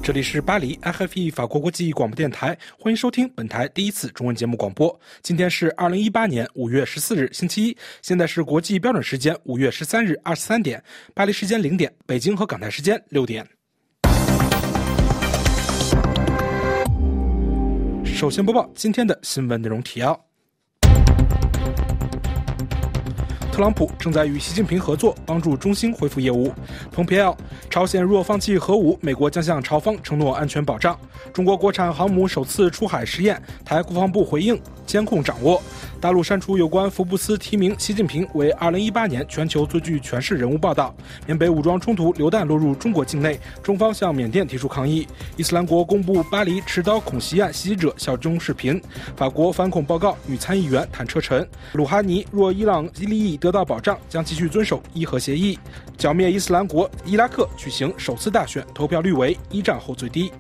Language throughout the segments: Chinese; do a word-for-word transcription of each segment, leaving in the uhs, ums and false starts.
这里是巴黎 F F E 法国国际广播电台，欢迎收听本台第一次中文节目广播。今天是二零一八年五月十四日星期一，现在是国际标准时间五月十三日二十三点，巴黎时间零点，北京和港台时间六点。首先播报今天的新闻内容提要。特朗普正在与习近平合作，帮助中兴恢复业务。蓬佩奥，朝鲜若放弃核武，美国将向朝方承诺安全保障。中国国产航母首次出海实验，台国防部回应监控掌握。大陆删除有关福布斯提名习近平为二零一八年全球最具权势人物报道。缅北武装冲突榴弹落入中国境内，中方向缅甸提出抗议。伊斯兰国公布巴黎持刀恐袭案袭击者效忠视频。法国反恐报告女参议员谈车臣。鲁哈尼若伊朗利益得到保障，将继续遵守伊核协议。剿灭伊斯兰国伊拉克举行首次大选，投票率为一战后最低。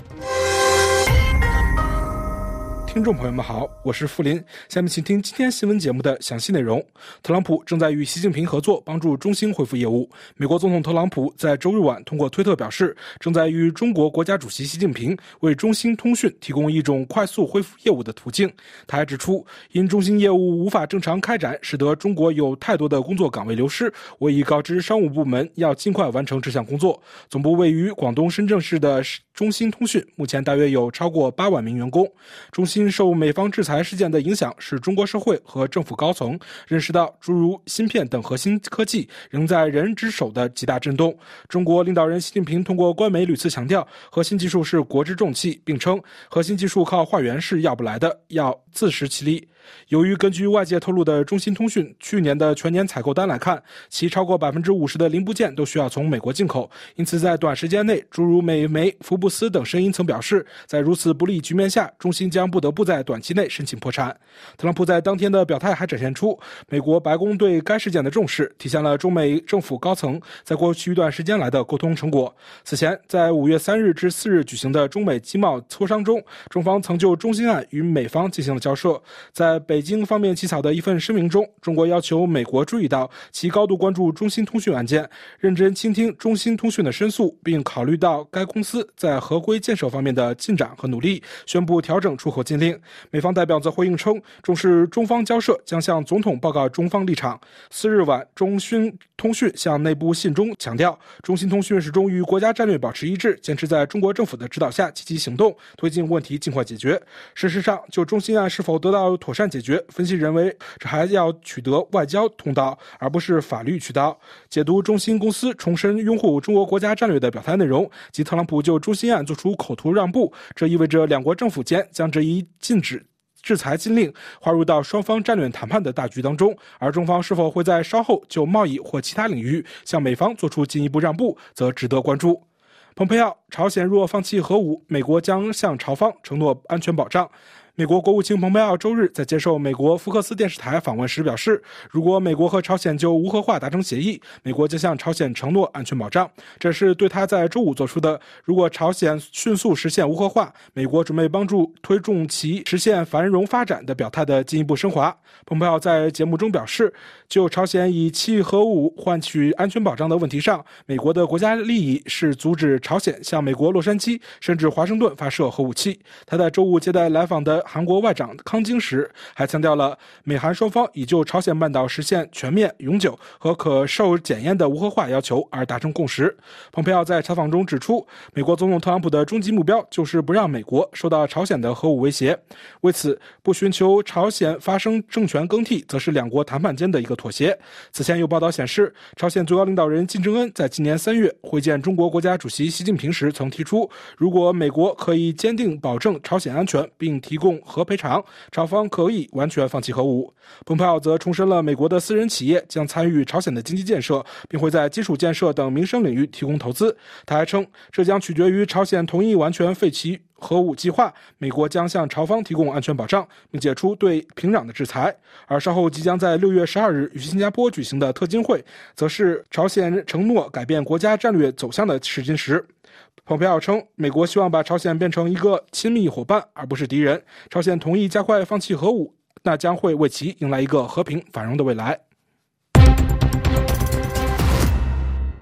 听众朋友们好，我是傅林，下面请听今天新闻节目的详细内容。特朗普正在与习近平合作，帮助中兴恢复业务。美国总统特朗普在周日晚通过推特表示，正在与中国国家主席习近平为中兴通讯提供一种快速恢复业务的途径。他还指出，因中兴业务无法正常开展，使得中国有太多的工作岗位流失，我已告知商务部门要尽快完成这项工作。总部位于广东深圳市的中兴通讯目前大约有超过八万名员工。中兴受美方制裁事件的影响，使中国社会和政府高层认识到诸如芯片等核心科技仍在人之手的极大震动。中国领导人习近平通过官媒屡次强调，核心技术是国之重器，并称核心技术靠化缘是要不来的，要自食其力。由于根据外界透露的中兴通讯去年的全年采购单来看，其超过 百分之五十 的零部件都需要从美国进口，因此在短时间内，诸如美媒、福布斯等声音曾表示，在如此不利局面下，中兴将不得不在短期内申请破产。特朗普在当天的表态还展现出美国白宫对该事件的重视，体现了中美政府高层在过去一段时间来的沟通成果。此前，在五月三日至四日举行的中美经贸磋商中，中方曾就中兴案与美方进行了交涉。在北京方面起草的一份声明中，中国要求美国注意到其高度关注中兴通讯案件，认真倾听中兴通讯的申诉，并考虑到该公司在合规建设方面的进展和努力，宣布调整出口禁令。美方代表则回应称，重视中方交涉，将向总统报告中方立场。四日晚，中兴通讯向内部信中强调，中兴通讯始终与国家战略保持一致，坚持在中国政府的指导下积极行动，推进问题尽快解决。事实上，就中兴案是否得到妥善解决，分析认为这还要取得外交通道，而不是法律渠道。解读中兴公司重申拥护中国国家战略的表态内容，及特朗普就中兴案做出口头让步，这意味着两国政府间将这一禁止制裁禁令划入到双方战略谈判的大局当中，而中方是否会在稍后就贸易或其他领域向美方做出进一步让步，则值得关注。蓬佩奥，朝鲜若放弃核武，美国将向朝方承诺安全保障。美国国务卿蓬佩奥周日在接受美国福克斯电视台访问时表示，如果美国和朝鲜就无核化达成协议，美国将向朝鲜承诺安全保障。这是对他在周五做出的如果朝鲜迅速实现无核化，美国准备帮助推动其实现繁荣发展的表态的进一步升华。蓬佩奥在节目中表示，就朝鲜以弃核武换取安全保障的问题上，美国的国家利益是阻止朝鲜向美国洛杉矶甚至华盛顿发射核武器。他在周五接待来访的韩国外长康京时还强调了美韩双方已就朝鲜半岛实现全面、永久和可受检验的无核化要求而达成共识。蓬佩奥在采访中指出，美国总统特朗普的终极目标就是不让美国受到朝鲜的核武威胁，为此不寻求朝鲜发生政权更替则是两国谈判间的一个妥协。此前有报道显示，朝鲜最高领导人金正恩在今年三月会见中国国家主席习近平时曾提出，如果美国可以坚定保证朝鲜安全并提供核赔偿，朝方可以完全放弃核武。蓬佩奥则重申了美国的私人企业将参与朝鲜的经济建设，并会在基础建设等民生领域提供投资。他还称，这将取决于朝鲜同意完全废弃核武计划，美国将向朝方提供安全保障，并解除对平壤的制裁。而稍后即将在六月十二日与新加坡举行的特金会，则是朝鲜承诺改变国家战略走向的试金石。蓬佩奥称，美国希望把朝鲜变成一个亲密伙伴，而不是敌人。朝鲜同意加快放弃核武，那将会为其迎来一个和平繁荣的未来。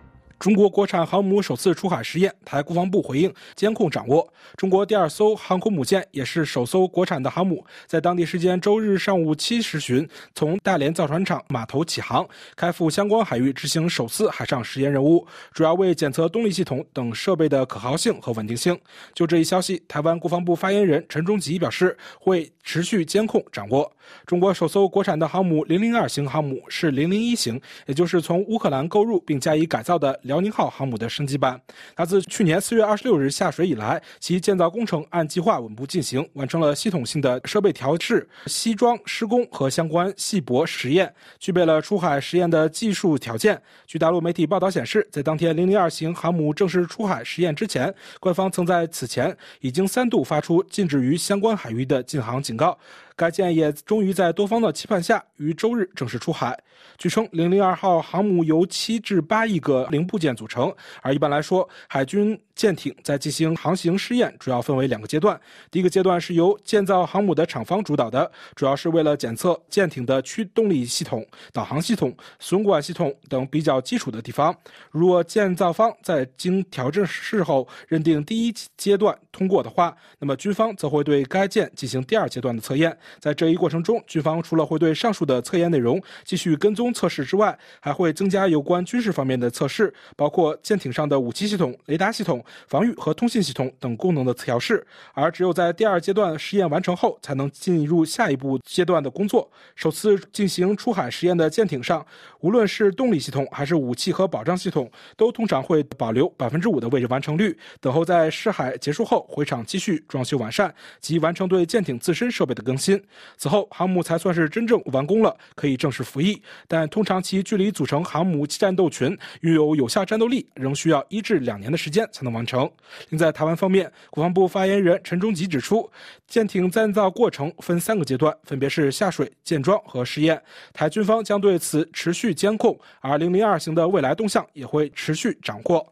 中国国产航母首次出海实验，台国防部回应监控掌握。中国第二艘航空母舰，也是首艘国产的航母，在当地时间周日上午七时许从大连造船厂码头起航，开赴相关海域执行首次海上实验任务，主要为检测动力系统等设备的可靠性和稳定性。就这一消息，台湾国防部发言人陈忠吉表示，会持续监控掌握。中国首艘国产的航母零零二型航母是零零一型，也就是从乌克兰购入并加以改造的辽宁号航母的升级版。它自去年四月二十六日下水以来，其建造工程按计划稳步进行，完成了系统性的设备调试、西装施工和相关细泊实验，具备了出海实验的技术条件。据大陆媒体报道显示，在当天零零二型航母正式出海实验之前，官方曾在此前已经三度发出禁止于相关海域的禁航警告。该舰也终于在多方的期盼下，于周日正式出海。据称，零零二号航母由七至八亿个零部件组成，而一般来说，海军舰艇在进行航行试验主要分为两个阶段。第一个阶段是由建造航母的厂方主导的，主要是为了检测舰艇的驱动力系统、导航系统、损管系统等比较基础的地方。如果建造方在经调整事后认定第一阶段通过的话，那么军方则会对该舰进行第二阶段的测验。在这一过程中，军方除了会对上述的测验内容继续跟踪测试之外，还会增加有关军事方面的测试，包括舰艇上的武器系统、雷达系统、防御和通信系统等功能的调试。而只有在第二阶段实验完成后，才能进入下一步阶段的工作。首次进行出海实验的舰艇上，无论是动力系统还是武器和保障系统，都通常会保留 百分之五 的位置完成率，等候在试海结束后回厂继续装修完善及完成对舰艇自身设备的更新。此后，航母才算是真正完工了，可以正式服役。但通常其距离组成航母战斗群、拥有有效战斗力，仍需要一至两年的时间才能完成。另在台湾方面，国防部发言人陈忠吉指出，舰艇建造过程分三个阶段，分别是下水、建装和试验。台军方将对此持续监控，而零零二型的未来动向也会持续掌握。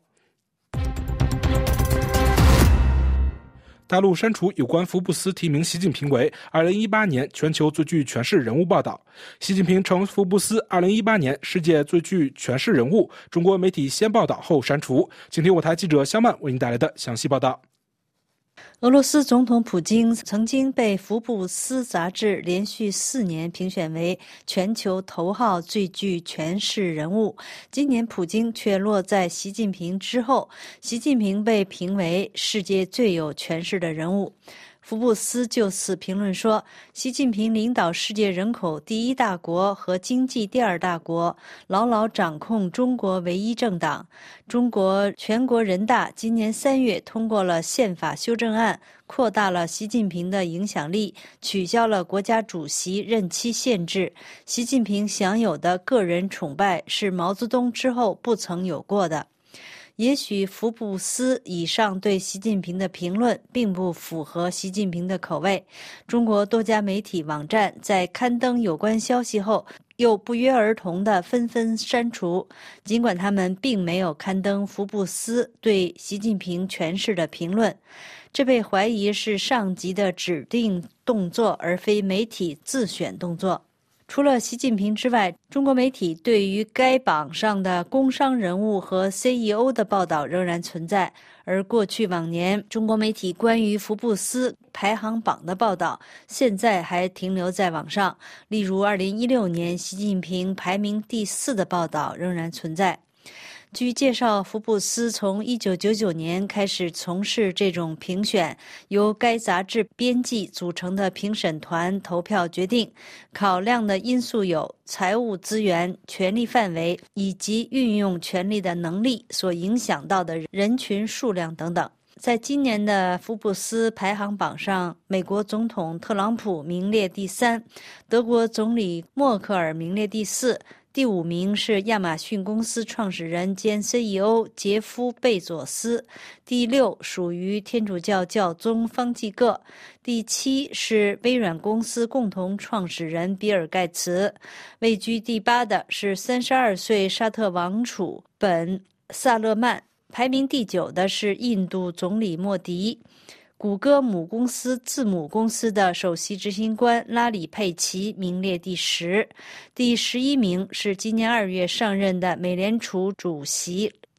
大陆删除有关福布斯提名习近平为二零一八年全球最具权势人物报道。习近平成福布斯二零一八年世界最具权势人物，中国媒体先报道后删除。请听我台记者肖曼为您带来的详细报道。 俄罗斯总统普京曾经被福布斯杂志连续四年评选为全球头号最具权势人物，今年普京却落在习近平之后，习近平被评为世界最有权势的人物。福布斯就此评论说，习近平领导世界人口第一大国和经济第二大国，牢牢掌控中国唯一政党。中国全国人大今年三月通过了宪法修正案，扩大了习近平的影响力，取消了国家主席任期限制。习近平享有的个人崇拜是毛泽东之后不曾有过的。也许福布斯以上对习近平的评论并不符合习近平的口味，中国多家媒体网站在刊登有关消息后又不约而同地纷纷删除，尽管他们并没有刊登福布斯对习近平权势的评论。这被怀疑是上级的指定动作，而非媒体自选动作。除了习近平之外，中国媒体对于该榜上的工商人物和 C E O 的报道仍然存在，而过去往年中国媒体关于福布斯排行榜的报道现在还停留在网上，例如二零一六年习近平排名第四的报道仍然存在。据介绍，福布斯从一九九九年开始从事这种评选，由该杂志编辑组成的评审团投票决定，考量的因素有财务资源、权力范围以及运用权力的能力所影响到的人群数量等等。在今年的福布斯排行榜上，美国总统特朗普名列第三，德国总理默克尔名列第四，第五名是亚马逊公司创始人兼 C E O 杰夫·贝佐斯，第六属于天主教教宗方济各，第七是微软公司共同创始人比尔·盖茨，位居第八的是三十二岁沙特王储本·萨勒曼，排名第九的是印度总理莫迪。谷歌母公司字母公司的首席执行官拉里·佩奇名列第十，第十一名是今年二月上任的美联储主席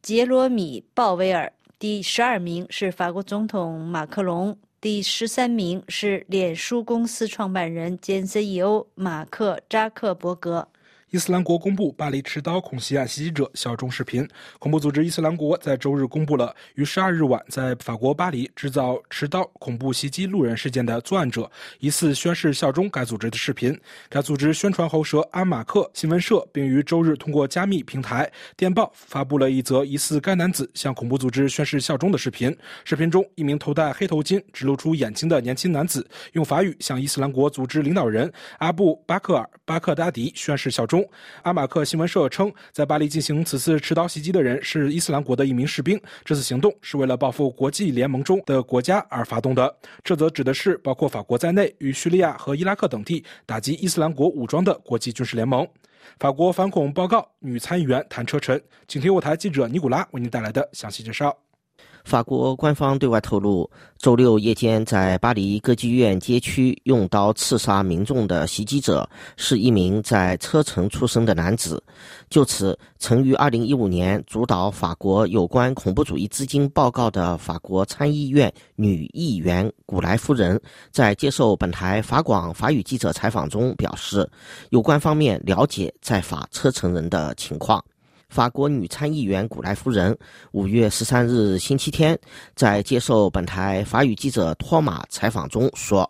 杰罗米·鲍威尔，第十二名是法国总统马克龙，第十三名是脸书公司创办人兼 C E O 马克·扎克伯格。 伊斯兰国公布巴黎持刀恐袭案袭击者效忠视频。恐怖组织伊斯兰国在周日公布了于十二日晚在法国巴黎制造持刀恐怖袭击路人事件的作案者疑似宣誓效忠该组织的视频。该组织宣传喉舌安马克新闻社并于周日通过加密平台电报发布了一则疑似该男子向恐怖组织宣誓效忠的视频。视频中，一名头戴黑头巾、只露出眼睛的年轻男子用法语向伊斯兰国组织领导人阿布巴克尔·巴克达迪宣誓效忠。阿马克新闻社称，在巴黎进行此次持刀袭击的人是伊斯兰国的一名士兵，这次行动是为了报复国际联盟中的国家而发动的。这则指的是包括法国在内与叙利亚和伊拉克等地打击伊斯兰国武装的国际军事联盟。法国反恐报告女参议员谭车臣，请听我台记者尼古拉为您带来的详细介绍。 法国官方对外透露，周六夜间在巴黎歌剧院街区用刀刺杀民众的袭击者是一名在车臣出生的男子。就此，曾于二零一五年主导法国有关恐怖主义资金报告的法国参议院女议员古莱夫人在接受本台法广法语记者采访中表示，有关方面了解在法车臣人的情况。法国女参议员古莱夫人五月十三日星期天在接受本台法语记者托马采访中说，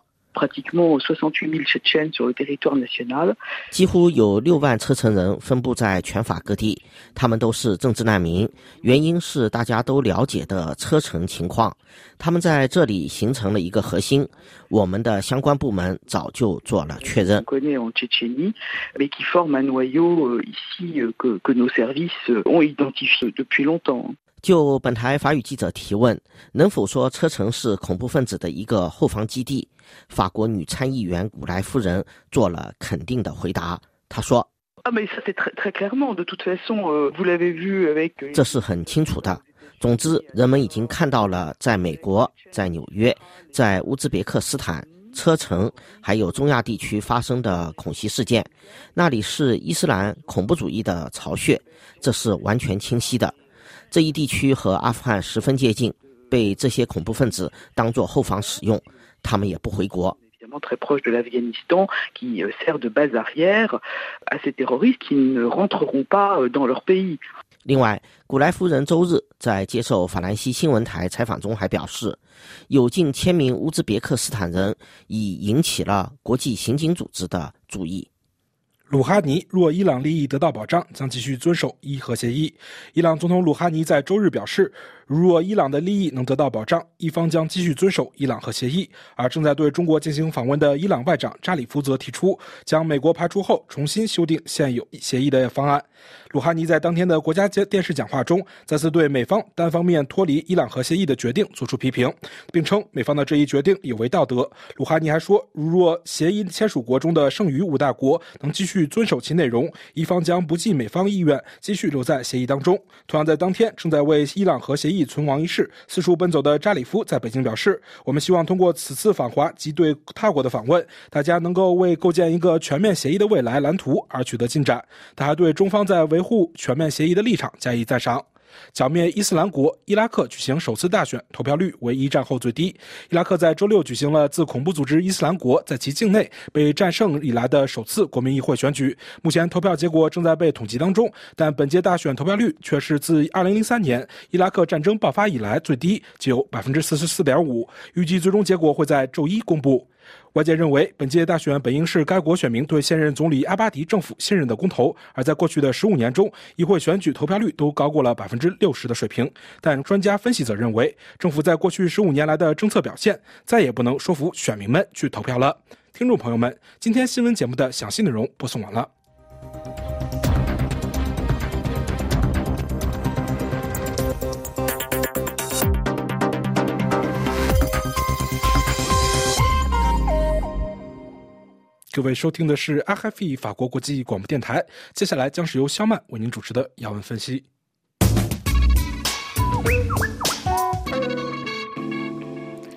几乎有六万车臣人分布在全法各地，他们都是政治难民，原因是大家都了解的车臣情况，他们在这里形成了一个核心，我们的相关部门早就做了确认。就本台法语记者提问，能否说车臣是恐怖分子的一个后方基地？法国女参议员古莱夫人做了肯定的回答，她说：“这是很清楚的。总之，人们已经看到了，在美国、在纽约、在乌兹别克斯坦、车臣还有中亚地区发生的恐袭事件，那里是伊斯兰恐怖主义的巢穴，这是完全清晰的。这一地区和阿富汗十分接近，被这些恐怖分子当作后方使用，他们也不回国。”另外，古莱夫人周日在接受法兰西新闻台采访中还表示，有近千名乌兹别克斯坦人已引起了国际刑警组织的注意。 鲁哈尼若伊朗利益得到保障，将继续遵守伊核协议。伊朗总统鲁哈尼在周日表示，如若伊朗的利益能得到保障，伊方将继续遵守伊朗核协议。而正在对中国进行访问的伊朗外长扎里夫则提出，将美国排除后重新修订现有协议的方案。鲁哈尼在当天的国家电视讲话中，再次对美方单方面脱离伊朗核协议的决定作出批评，并称美方的这一决定有违道德。鲁哈尼还说，如若协议签署国中的剩余五大国能继续遵守其内容，伊方将不计美方意愿继续留在协议当中。同样在当天，正在为伊朗核协议存亡一事四处奔走的扎里夫在北京表示，我们希望通过此次访华及对他国的访问，大家能够为构建一个全面协议的未来蓝图而取得进展。他还对中方在维护全面协议的立场加以赞赏。剿灭伊斯兰国，伊拉克举行首次大选，投票率为一战后最低。伊拉克在周六举行了自恐怖组织伊斯兰国在其境内被战胜以来的首次国民议会选举，目前投票结果正在被统计当中，但本届大选投票率却是自二零零三年伊拉克战争爆发以来最低，只有 百分之四十四点五， 预计最终结果会在周一公布。外界认为，本届大选本应是该国选民对现任总理阿巴迪政府信任的公投，而在过去的十五年中，议会选举投票率都高过了 百分之六十 的水平。但专家分析则认为，政府在过去十五年来的政策表现，再也不能说服选民们去投票了。听众朋友们，今天新闻节目的详细内容播送完了。各位收听的是 R F I 法国国际广播电台，接下来将是由肖曼为您主持的要闻分析。 听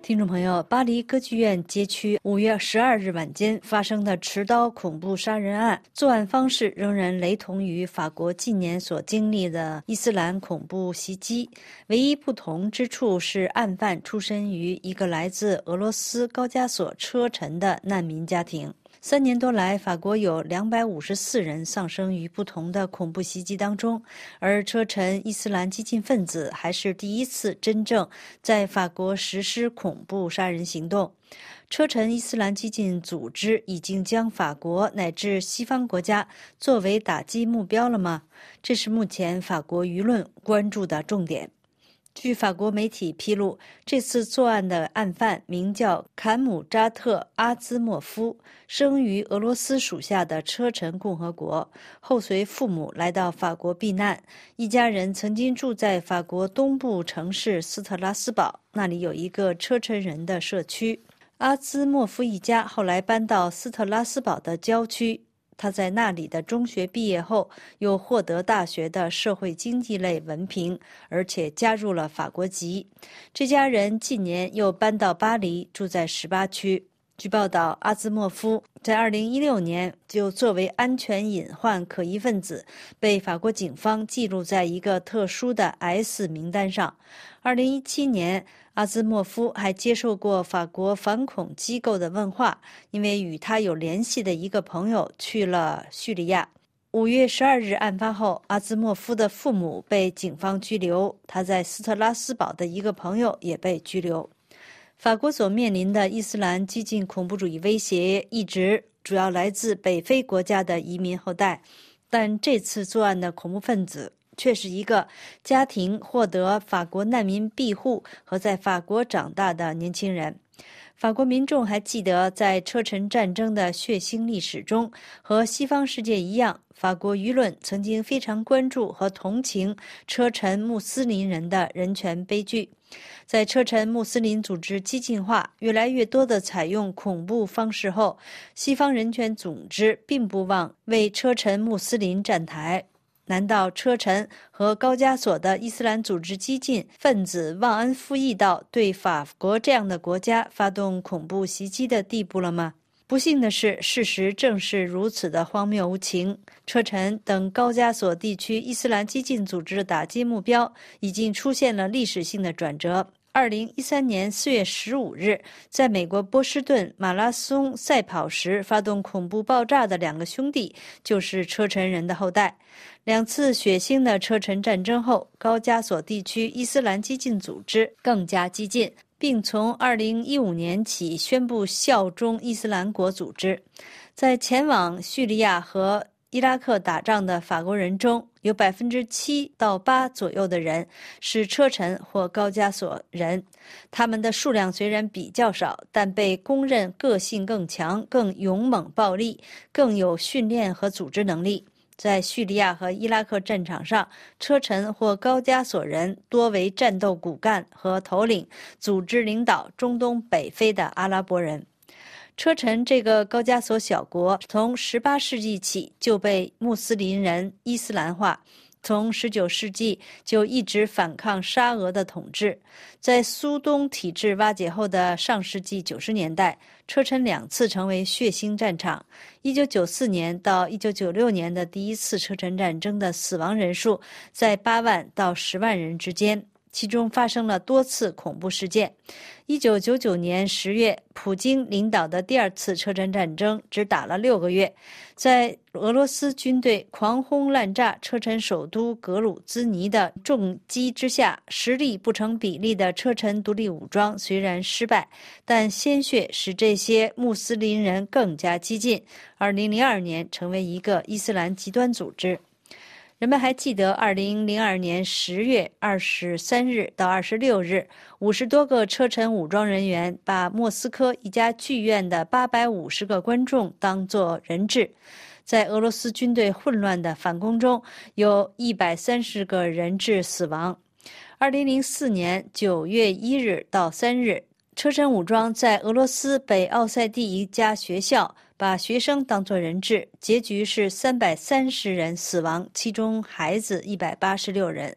听众朋友，巴黎歌剧院街区五月十二日晚间发生的持刀恐怖杀人案，作案方式仍然雷同于法国近年所经历的伊斯兰恐怖袭击，唯一不同之处是案犯出身于一个来自俄罗斯高加索车臣的难民家庭。三年多来，法国有两百五十四人丧生于不同的恐怖袭击当中，而车臣伊斯兰激进分子还是第一次真正在法国实施恐怖杀人行动。车臣伊斯兰激进组织已经将法国乃至西方国家作为打击目标了吗？这是目前法国舆论关注的重点。据法国媒体披露，这次作案的案犯名叫坎姆扎特·阿兹莫夫，生于俄罗斯属下的车臣共和国，后随父母来到法国避难。一家人曾经住在法国东部城市斯特拉斯堡，那里有一个车臣人的社区。阿兹莫夫一家后来搬到斯特拉斯堡的郊区。他在那里的中学毕业后，又获得大学的社会经济类文凭，而且加入了法国籍。这家人近年又搬到巴黎，住在十八区。据报道，阿兹莫夫在二零一六年就作为安全隐患可疑分子，被法国警方记录在一个特殊的 S 名单上。二零一七年，阿兹莫夫还接受过法国反恐机构的问话，因为与他有联系的一个朋友去了叙利亚。五月十二日案发后，阿兹莫夫的父母被警方拘留，他在斯特拉斯堡的一个朋友也被拘留。法国所面临的伊斯兰激进恐怖主义威胁一直主要来自北非国家的移民后代，但这次作案的恐怖分子却是一个家庭获得法国难民庇护和在法国长大的年轻人。法国民众还记得，在车臣战争的血腥历史中，和西方世界一样，法国舆论曾经非常关注和同情车臣穆斯林人的人权悲剧。在车臣穆斯林组织激进化，越来越多地采用恐怖方式后，西方人权组织并不忘为车臣穆斯林站台。难道车臣和高加索的伊斯兰组织激进分子忘恩负义到对法国这样的国家发动恐怖袭击的地步了吗？不幸的是，事实正是如此的荒谬无情。车臣等高加索地区伊斯兰激进组织的打击目标已经出现了历史性的转折。二零一三年四月十五日，在美国波士顿马拉松赛跑时发动恐怖爆炸的两个兄弟就是车臣人的后代。两次血腥的车臣战争后，高加索地区伊斯兰激进组织更加激进，并从二零一五年起宣布效忠伊斯兰国组织。在前往叙利亚和伊拉克打仗的法国人中，有百分之七到八左右的人是车臣或高加索人。他们的数量虽然比较少，但被公认个性更强、更勇猛暴力、更有训练和组织能力。在叙利亚和伊拉克战场上，车臣或高加索人多为战斗骨干和头领，组织领导中东北非的阿拉伯人。车臣这个高加索小国从十八世纪起就被穆斯林人伊斯兰化，从十九世纪就一直反抗沙俄的统治。在苏东体制瓦解后的上世纪九十年代，车臣两次成为血腥战场。一九九四年到一九九六年的第一次车臣战争的死亡人数在八万到十万人之间，其中发生了多次恐怖事件。一九九九年十月，普京领导的第二次车臣战争只打了六个月，在俄罗斯军队狂轰滥炸车臣首都格鲁兹尼的重击之下，实力不成比例的车臣独立武装虽然失败，但鲜血使这些穆斯林人更加激进。二零零二年成为一个伊斯兰极端组织。人们还记得二零零二年十月二十三日到二十六日，五十多个车臣武装人员把莫斯科一家剧院的八百五十个观众当作人质。在俄罗斯军队混乱的反攻中，有一百三十个人质死亡。二零零四年九月一日到三日，车臣武装在俄罗斯北奥塞蒂一家学校把学生当作人质，结局是三百三十人死亡，其中孩子一百八十六人。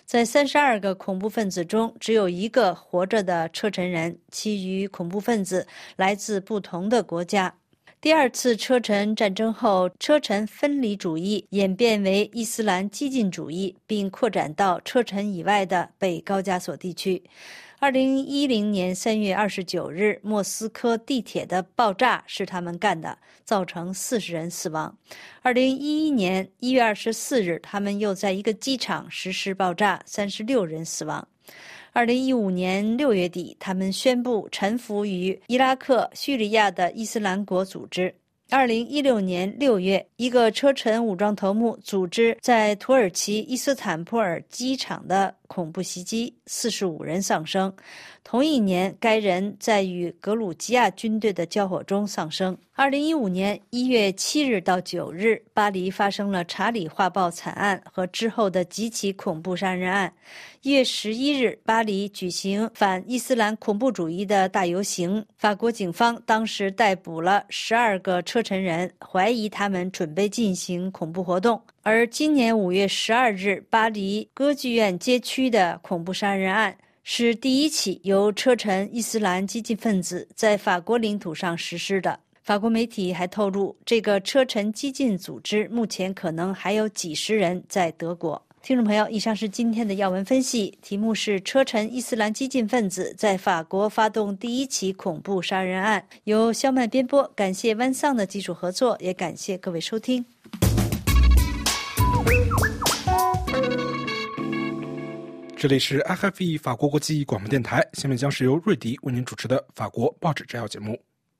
在三十二个恐怖分子中，只有一个活着的车臣人，其余恐怖分子来自不同的国家。第二次车臣战争后，车臣分离主义演变为伊斯兰激进主义，并扩展到车臣以外的北高加索地区。二零一零年三月二十九日，莫斯科地铁的爆炸是他们干的，造成四十人死亡。二零一一年一月二十四日，他们又在一个机场实施爆炸，三十六人死亡。二零一五年六月底，他们宣布臣服于伊拉克、叙利亚的伊斯兰国组织。二零一六年六月，一个车臣武装头目组织在土耳其伊斯坦布尔机场的恐怖袭击，四十五人丧生。同一年，该人在与格鲁吉亚军队的交火中丧生。二零一五年一月七日到九日，巴黎发生了查理画报惨案和之后的几起恐怖杀人案。一月十一日，巴黎举行反伊斯兰恐怖主义的大游行，法国警方当时逮捕了十二个车臣人，怀疑他们准备进行恐怖活动。而今年五月十二日，巴黎歌剧院街区的恐怖杀人案是第一起由车臣伊斯兰激进分子在法国领土上实施的。法国媒体还透露，这个车臣激进组织目前可能还有几十人在德国。听众朋友，以上是今天的要闻分析，题目是车臣伊斯兰激进分子在法国发动第一起恐怖杀人案，由肖曼编播。感谢温桑的技术合作，也感谢各位收听。 这里是 I F E 法国国际广播电台，下面将是由瑞迪为您主持的法国报纸摘要节目。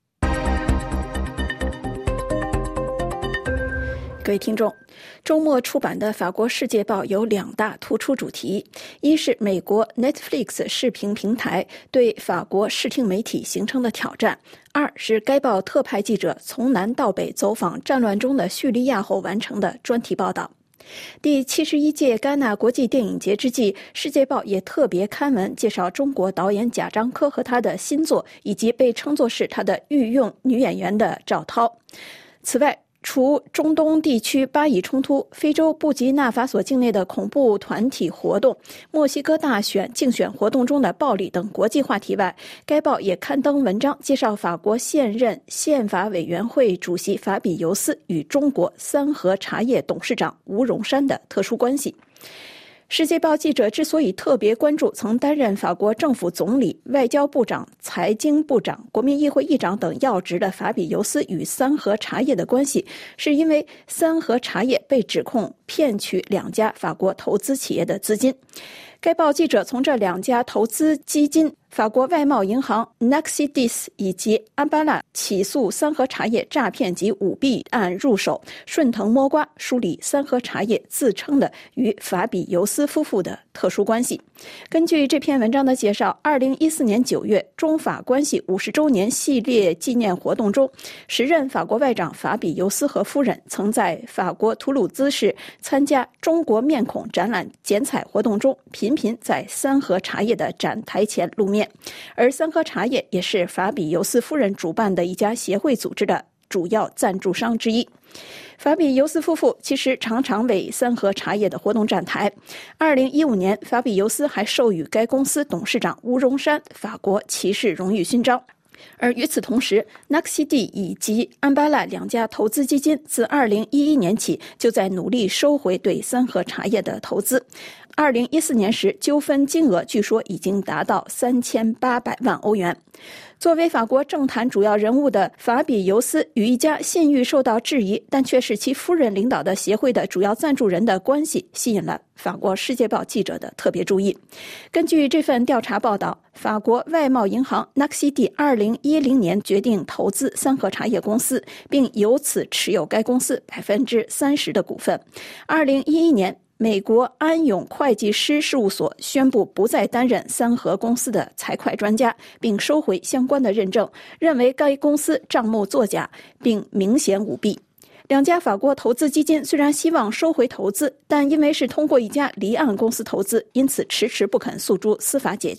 各位听众，周末出版的法国《世界报》有两大突出主题，一是美国 Netflix 视频平台对法国视听媒体形成的挑战，二是该报特派记者从南到北走访战乱中的叙利亚后完成的专题报道。第七十一届戛纳国际电影节之际，《世界报》也特别刊文介绍中国导演贾樟柯和他的新作，以及被称作是他的御用女演员的赵涛。此外，除中东地区巴以冲突、非洲布吉纳法索境内的恐怖团体活动、墨西哥大选竞选活动中的暴力等国际话题外，该报也刊登文章介绍法国现任宪法委员会主席法比尤斯与中国三和茶叶董事长吴荣山的特殊关系。世界报记者之所以特别关注曾担任法国政府总理、外交部长、财经部长、国民议会议长等要职的法比尤斯与三和茶叶的关系，是因为三和茶叶被指控骗取两家法国投资企业的资金。该报记者从这两家投资基金、法国外贸银行 Naxidis 以及安巴拉起诉三和茶叶诈骗及舞弊案入手，顺藤摸瓜梳理三和茶叶自称的与法比尤斯夫妇的特殊关系。根据这篇文章的介绍，二零一四年九月，中法关系五十周年系列纪念活动中，时任法国外长法比尤斯和夫人曾在法国图鲁兹市参加中国面孔展览剪彩活动中，频频在三和茶叶的展台前露面。而三和茶叶也是法比尤斯夫人主办的一家协会组织的主要赞助商之一。法比尤斯夫妇其实常常为三和茶叶的活动站台。二零一五年，法比尤斯还授予该公司董事长吴荣山法国骑士荣誉勋章。而与此同时 Naxidis 以及安巴拉两家投资基金自二零一一年起就在努力收回对三和茶叶的投资。二零一四年时，纠纷金额据说已经达到三千八百万欧元。作为法国政坛主要人物的法比尤斯与一家信誉受到质疑但却是其夫人领导的协会的主要赞助人的关系，吸引了法国《世界报》记者的特别注意。根据这份调查报道，法国外贸银行 Naxidis 二零一零年决定投资三和茶叶公司，并由此持有该公司百分之三十的股份。二零一一年，美国安永会计师事务所宣布不再担任三和公司的财会专家，并收回相关的认证，认为该公司账目作假并明显舞弊。两家法国投资基金虽然希望收回投资，但因为是通过一家离岸公司投资，因此迟迟不肯诉诸司法解决。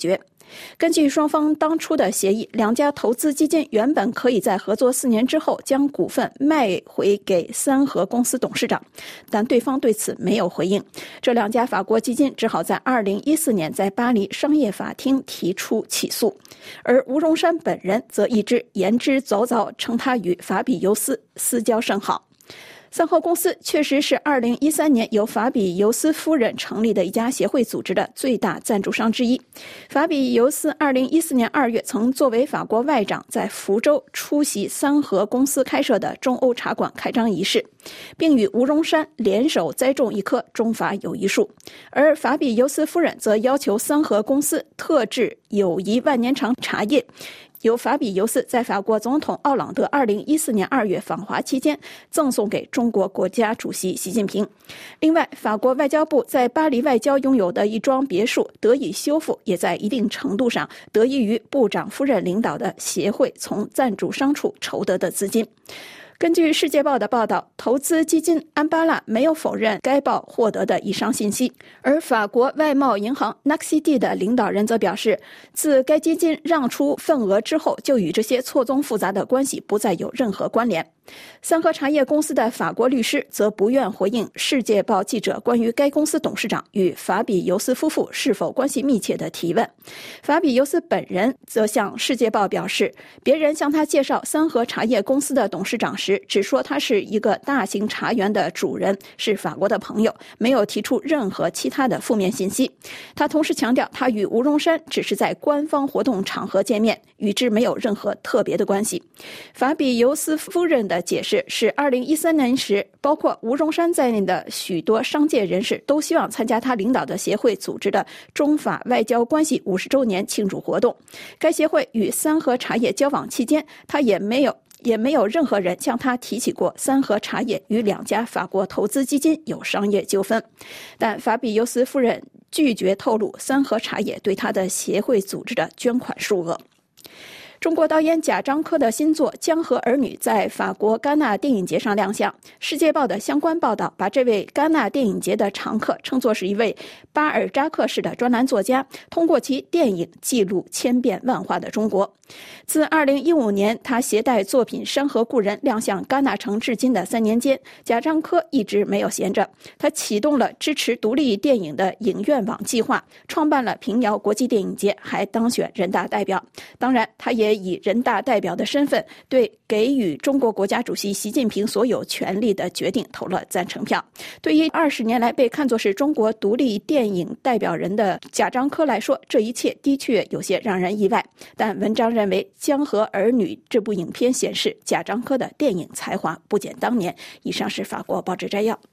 根据双方当初的协议，两家投资基金原本可以在合作四年之后将股份卖回给三和公司董事长，但对方对此没有回应。这两家法国基金只好在二零一四年在巴黎商业法庭提出起诉，而吴荣山本人则一直言之凿凿，称他与法比尤斯私交甚好。三和公司确实是二零一三年由法比尤斯夫人成立的一家协会组织的最大赞助商之一。法比尤斯二零一四年二月曾作为法国外长在福州出席三和公司开设的中欧茶馆开张仪式，并与吴荣山联手栽种一棵中法友谊树。而法比尤斯夫人则要求三和公司特制友谊万年长茶叶，由法比尤斯在法国总统奥朗德二零一四年二月访华期间赠送给中国国家主席习近平。另外，法国外交部在巴黎外交拥有的一幢别墅得以修复，也在一定程度上得益于部长夫人领导的协会从赞助商处筹得的资金。根据《世界报》的报道，投资基金安巴拉没有否认该报获得的以上信息，而法国外贸银行 N A C C D 的领导人则表示，自该基金让出份额之后，就与这些错综复杂的关系不再有任何关联。三和茶叶公司的法国律师则不愿回应《世界报》记者关于该公司董事长与法比尤斯夫妇是否关系密切的提问。法比尤斯本人则向《世界报》表示，别人向他介绍三和茶叶公司的董事长时，只说他是一个大型茶园的主人，是法国的朋友，没有提出任何其他的负面信息。他同时强调，他与吴荣山只是在官方活动场合见面，与之没有任何特别的关系。法比尤斯夫人的解释是，二零一三年时，包括吴荣山在内的许多商界人士都希望参加他领导的协会组织的中法外交关系五十周年庆祝活动。该协会与三和茶叶交往期间，他也没有也没有任何人向他提起过三和茶叶与两家法国投资基金有商业纠纷。但法比尤斯夫人拒绝透露三和茶叶对他的协会组织的捐款数额。中国导演贾樟柯的新作《江河儿女》在法国戛纳电影节上亮相。《世界报》的相关报道把这位戛纳电影节的常客称作是一位巴尔扎克式的专栏作家，通过其电影记录千变万化的中国。自二零一五年他携带作品《山河故人》亮相戛纳城至今的三年间，贾樟柯一直没有闲着。他启动了支持独立电影的影院网计划，创办了平遥国际电影节，还当选人大代表。当然，他也以人大代表的身份对给予中国国家主席习近平所有权力的决定投了赞成票。对于二十年来被看作是中国独立电影代表人的贾樟柯来说，这一切的确有些让人意外。但文章认为，《江河儿女》这部影片显示贾樟柯的电影才华不减当年。以上是法国报纸摘要。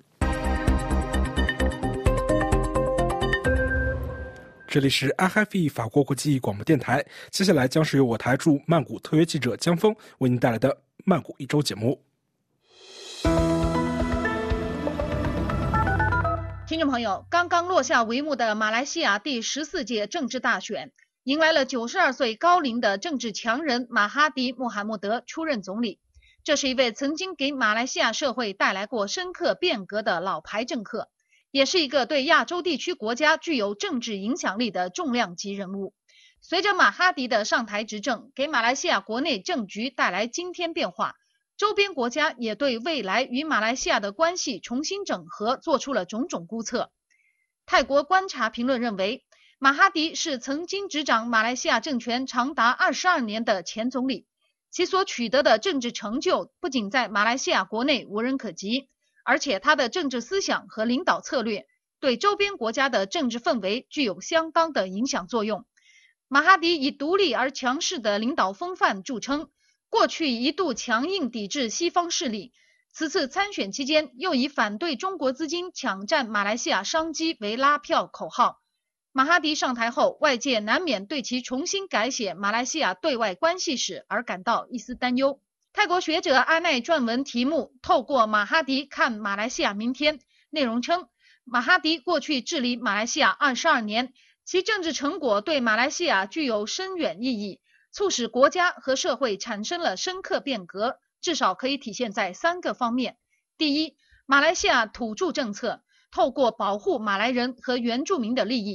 这里是 I F E 法国国际广播电台，接下来将是由我台驻曼谷特约记者江峰为您带来的曼谷一周节目。 听众朋友，刚刚落下帷幕的马来西亚第十四届政治大选，迎来了九十二岁高龄的政治强人马哈迪·穆罕默德出任总理。这是一位曾经给马来西亚社会带来过深刻变革的老牌政客，也是一个对亚洲地区国家具有政治影响力的重量级人物。随着马哈迪的上台执政，给马来西亚国内政局带来惊天变化，周边国家也对未来与马来西亚的关系重新整合做出了种种估测。泰国观察评论认为，马哈迪是曾经执掌马来西亚政权长达二十二年的前总理，其所取得的政治成就不仅在马来西亚国内无人可及，而且他的政治思想和领导策略对周边国家的政治氛围具有相当的影响作用。马哈迪以独立而强势的领导风范著称，过去一度强硬抵制西方势力，此次参选期间又以反对中国资金抢占马来西亚商机为拉票口号。马哈迪上台后，外界难免对其重新改写马来西亚对外关系史而感到一丝担忧。泰国学者阿奈撰文题目《透过马哈迪看马来西亚明天》，内容称，马哈迪过去治理马来西亚二十二年，其政治成果对马来西亚具有深远意义，促使国家和社会产生了深刻变革，至少可以体现在三个方面。第一，马来西亚土著政策，透过保护马来人和原住民的利益，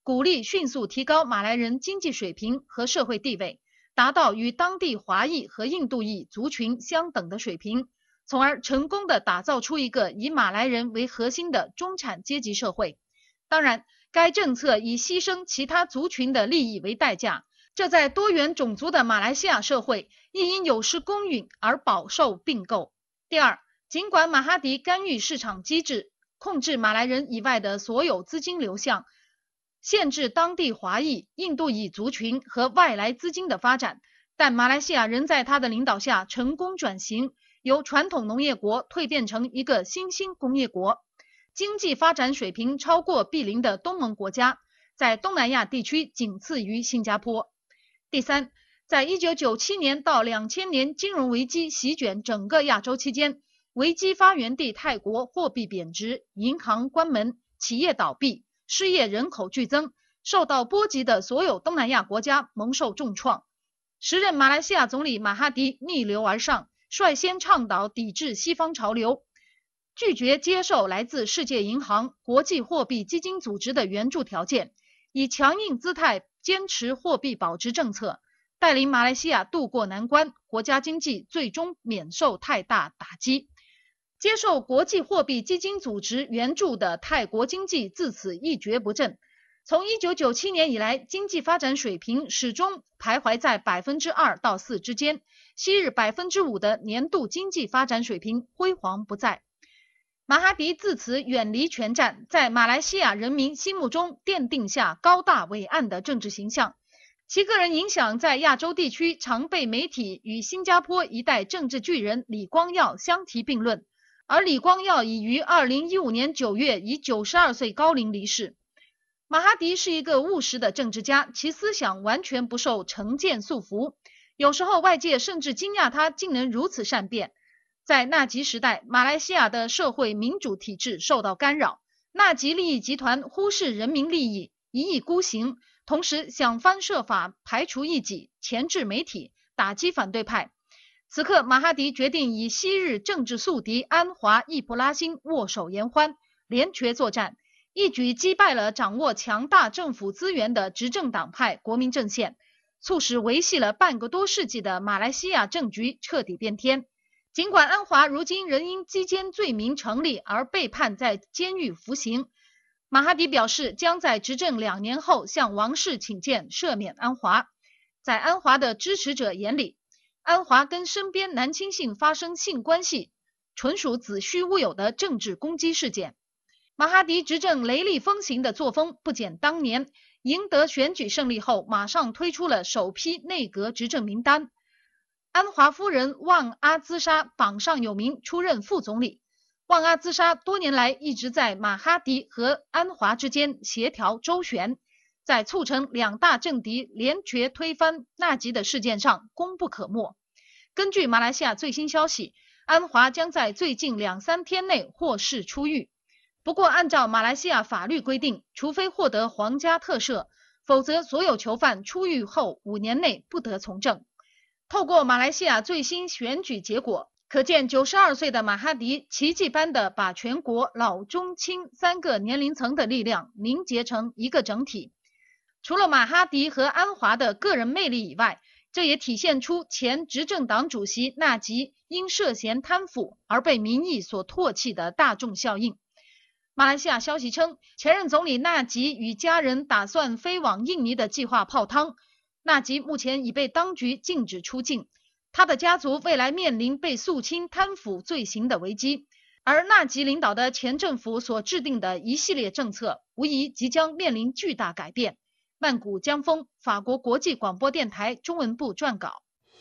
鼓励迅速提高马来人经济水平和社会地位，达到与当地华裔和印度裔族群相等的水平，从而成功地打造出一个以马来人为核心的中产阶级社会。当然，该政策以牺牲其他族群的利益为代价，这在多元种族的马来西亚社会亦因有失公允而饱受并购。第二，尽管马哈迪干预市场机制，控制马来人以外的所有资金流向，限制当地华裔、印度裔族群和外来资金的发展，但马来西亚仍在他的领导下成功转型，由传统农业国蜕变成一个新兴工业国，经济发展水平超过毗邻的东盟国家，在东南亚地区仅次于新加坡。第三，在一九九七年到两千年金融危机席卷整个亚洲期间，危机发源地泰国货币贬值，银行关门，企业倒闭，失业人口剧增，受到波及的所有东南亚国家蒙受重创。时任马来西亚总理马哈迪逆流而上，率先倡导抵制西方潮流，拒绝接受来自世界银行、国际货币基金组织的援助条件，以强硬姿态坚持货币保值政策，带领马来西亚渡过难关，国家经济最终免受太大打击。接受国际货币基金组织援助的泰国经济自此一蹶不振，从一九九七年以来，经济发展水平始终徘徊在 百分之二 到 百分之四 之间，昔日 百分之五 的年度经济发展水平辉煌不再。马哈迪自此远离权战，在马来西亚人民心目中奠定下高大伟岸的政治形象。其个人影响在亚洲地区常被媒体与新加坡一代政治巨人李光耀相提并论，而李光耀已于二零一五年九月以九十二岁高龄离世。马哈迪是一个务实的政治家，其思想完全不受成见束缚，有时候外界甚至惊讶他竟能如此善变。在纳吉时代，马来西亚的社会民主体制受到干扰，纳吉利益集团忽视人民利益，一意孤行，同时想方设法排除异己，钳制媒体，打击反对派。此刻，马哈迪决定以昔日政治宿敌安华易卜拉欣握手言欢，连瘸作战，一举击败了掌握强大政府资源的执政党派国民阵线，促使维系了半个多世纪的马来西亚政局彻底变天。尽管安华如今仍因击奸罪名成立而被判在监狱服刑，马哈迪表示将在执政两年后向王室请见赦免安华。在安华的支持者眼里，安华跟身边男亲信发生性关系，纯属子虚乌有的政治攻击事件。马哈迪执政雷厉风行的作风不减当年，赢得选举胜利后马上推出了首批内阁执政名单。安华夫人旺阿兹莎榜上有名，出任副总理。旺阿兹莎多年来一直在马哈迪和安华之间协调周旋，在促成两大政敌联决推翻纳吉的事件上功不可没。根据马来西亚最新消息，安华将在最近两三天内获释出狱。不过按照马来西亚法律规定，除非获得皇家特赦，否则所有囚犯出狱后五年内不得从政。透过马来西亚最新选举结果，可见九十二岁的马哈迪奇迹般的把全国老中青三个年龄层的力量凝结成一个整体。除了马哈迪和安华的个人魅力以外，这也体现出前执政党主席纳吉因涉嫌贪腐而被民意所唾弃的大众效应。马来西亚消息称，前任总理纳吉与家人打算飞往印尼的计划泡汤。纳吉目前已被当局禁止出境，他的家族未来面临被肃清贪腐罪行的危机，而纳吉领导的前政府所制定的一系列政策，无疑即将面临巨大改变。曼谷江峰，法国国际广播电台中文部撰稿。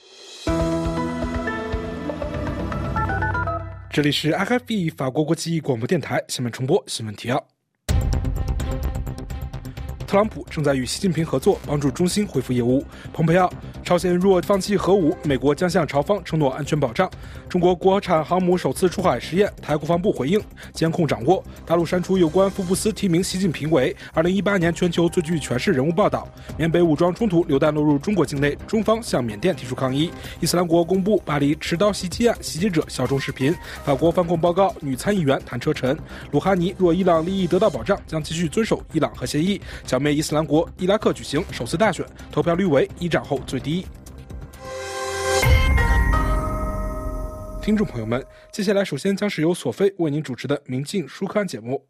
这里是 R F E 法国国际广播电台新闻重播新闻提要。特朗普正在与习近平合作，帮助中兴恢复业务。蓬佩奥，朝鲜若放弃核武，美国将向朝方承诺安全保障。中国国产航母首次出海实验，台国防部回应监控掌握。大陆删除有关福布斯提名习近平为二零一八年全球最具权势人物报道。缅北武装冲突榴弹落入中国境内，中方向缅甸提出抗议。伊斯兰国公布巴黎持刀袭击案袭击者效忠视频。法国反恐报告，女参议员谈车臣。鲁哈尼若伊朗利益得到保障，将继续遵守伊朗核协议。小美伊斯兰国伊拉克举行首次大选，投票率为一战后最低。听众朋友们，接下来首先将是由索菲为您主持的《明镜书刊》节目。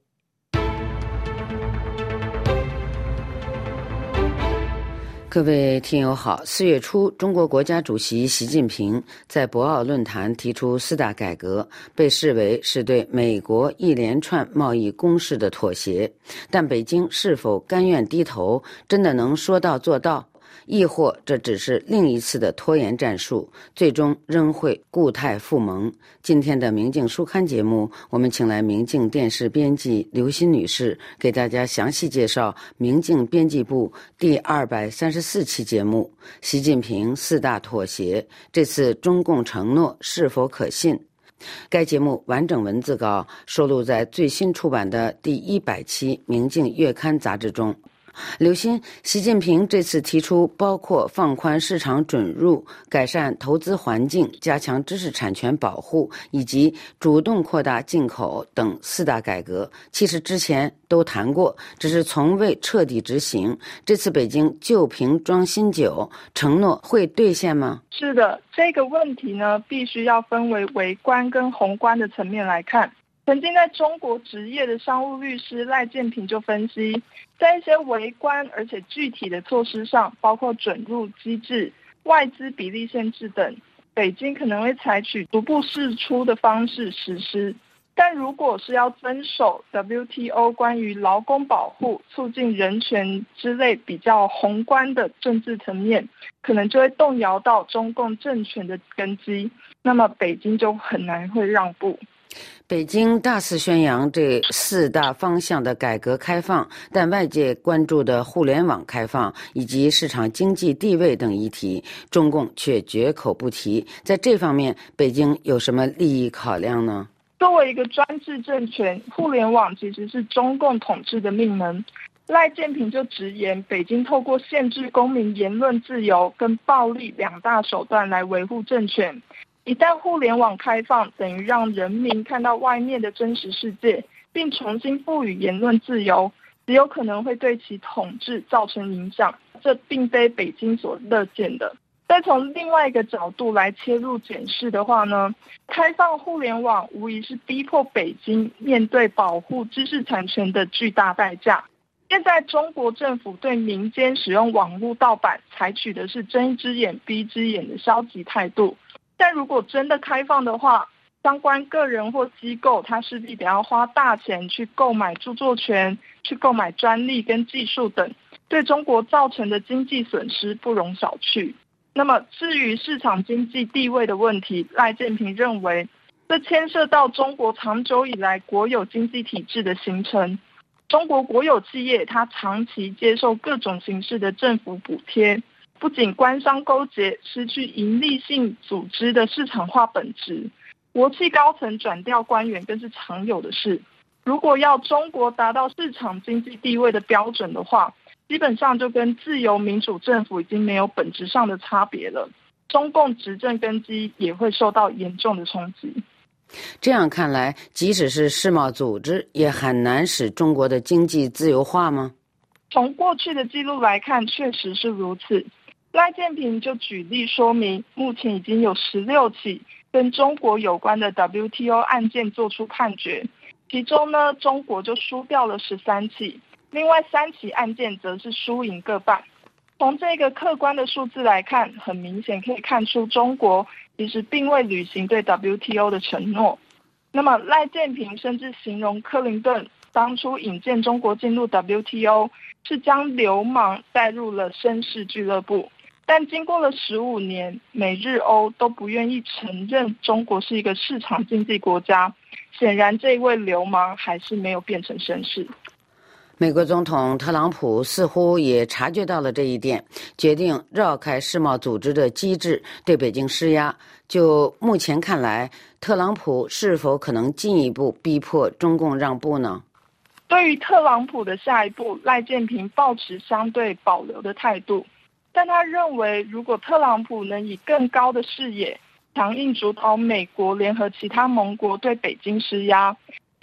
各位听友好，四月初，中国国家主席习近平在博鳌论坛提出四大改革，被视为是对美国一连串贸易攻势的妥协。但北京是否甘愿低头，真的能说到做到？亦或这只是另一次的拖延战术，最终仍会故态复萌？今天的明镜书刊节目，我们请来明镜电视编辑刘欣女士，给大家详细介绍明镜编辑部第二百三十四期节目《习近平四大妥协》，这次中共承诺是否可信？该节目完整文字稿收录在最新出版的第一百期《明镜月刊》杂志中。刘欣，习近平这次提出包括放宽市场准入、改善投资环境、加强知识产权保护以及主动扩大进口等四大改革，其实之前都谈过，只是从未彻底执行。这次北京旧瓶装新酒，承诺会兑现吗？ 是的，这个问题呢，必须要分为微观跟宏观的层面来看。曾经在中国职业的商务律师赖建平就分析，在一些微观而且具体的措施上，包括准入机制、外资比例限制等，北京可能会采取逐步释出的方式实施。但如果是要遵守 W T O 关于劳工保护、促进人权之类比较宏观的政治层面，可能就会动摇到中共政权的根基，那么北京就很难会让步。 北京大肆宣扬这四大方向的改革开放，但外界关注的互联网开放以及市场经济地位等议题，中共却绝口不提。在这方面，北京有什么利益考量呢？ 作为一个专制政权，互联网其实是中共统治的命门。赖建平就直言，北京透过限制公民言论自由跟暴力两大手段来维护政权。一旦互联网开放，等于让人民看到外面的真实世界，并重新赋予言论自由，只有可能会对其统治造成影响，这并非北京所乐见的。再从另外一个角度来切入检视的话呢，开放互联网无疑是逼迫北京面对保护知识产权的巨大代价。现在中国政府对民间使用网络盗版采取的是睁一只眼闭一只眼的消极态度。但如果真的开放的话，相关个人或机构，他势必得要花大钱去购买著作权、去购买专利跟技术等，对中国造成的经济损失不容小觑。那么至于市场经济地位的问题，赖建平认为，这牵涉到中国长久以来国有经济体制的形成。中国国有企业它长期接受各种形式的政府补贴，不仅官商勾结，失去盈利性组织的市场化本质，国企高层转调官员更是常有的事。如果要中国达到市场经济地位的标准的话，基本上就跟自由民主政府已经没有本质上的差别了。中共执政根基也会受到严重的冲击。 这样看来，即使是世贸组织，也很难使中国的经济自由化吗？ 从过去的记录来看，确实是如此。赖建平就举例说明，目前已经有十六起跟中国有关的 W T O 案件做出判决，其中呢，中国就输掉了十三起，另外三起案件则是输赢各半。从这个客观的数字来看，很明显可以看出中国其实并未履行对 W T O 的承诺。那么赖建平甚至形容克林顿当初引荐中国进入 W T O 是将流氓带入了绅士俱乐部，但经过了十五年，美日欧都不愿意承认中国是一个市场经济国家，显然这一位流氓还是没有变成绅士。 美国总统特朗普似乎也察觉到了这一点，决定绕开世贸组织的机制，对北京施压。就目前看来，特朗普是否可能进一步逼迫中共让步呢？ 对于特朗普的下一步，赖建平抱持相对保留的态度，但他认为如果特朗普能以更高的视野强硬主导美国联合其他盟国对北京施压，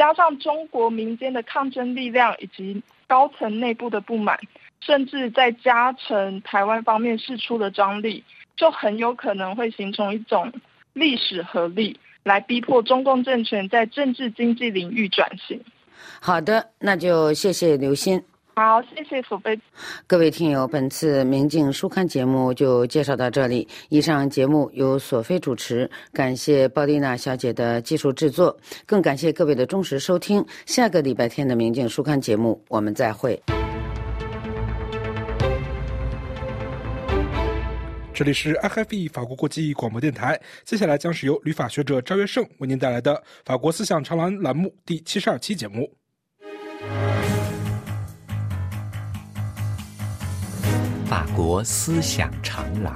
加上中国民间的抗争力量以及高层内部的不满，甚至再加成台湾方面释出的张力，就很有可能会形成一种历史合力，来逼迫中共政权在政治经济领域转型。 好的，那就谢谢刘欣。 好，谢谢索菲。 各位听友，本次明镜书刊节目就介绍到这里。以上节目由索菲主持，感谢鲍丽娜小姐的技术制作，更感谢各位的忠实收听。下个礼拜天的明镜书刊节目，我们再会。 这里是 F F E 法国国际广播电台，接下来将是由旅法学者赵月胜为您带来的法国思想长廊栏目第七十二期节目。 法国思想长廊，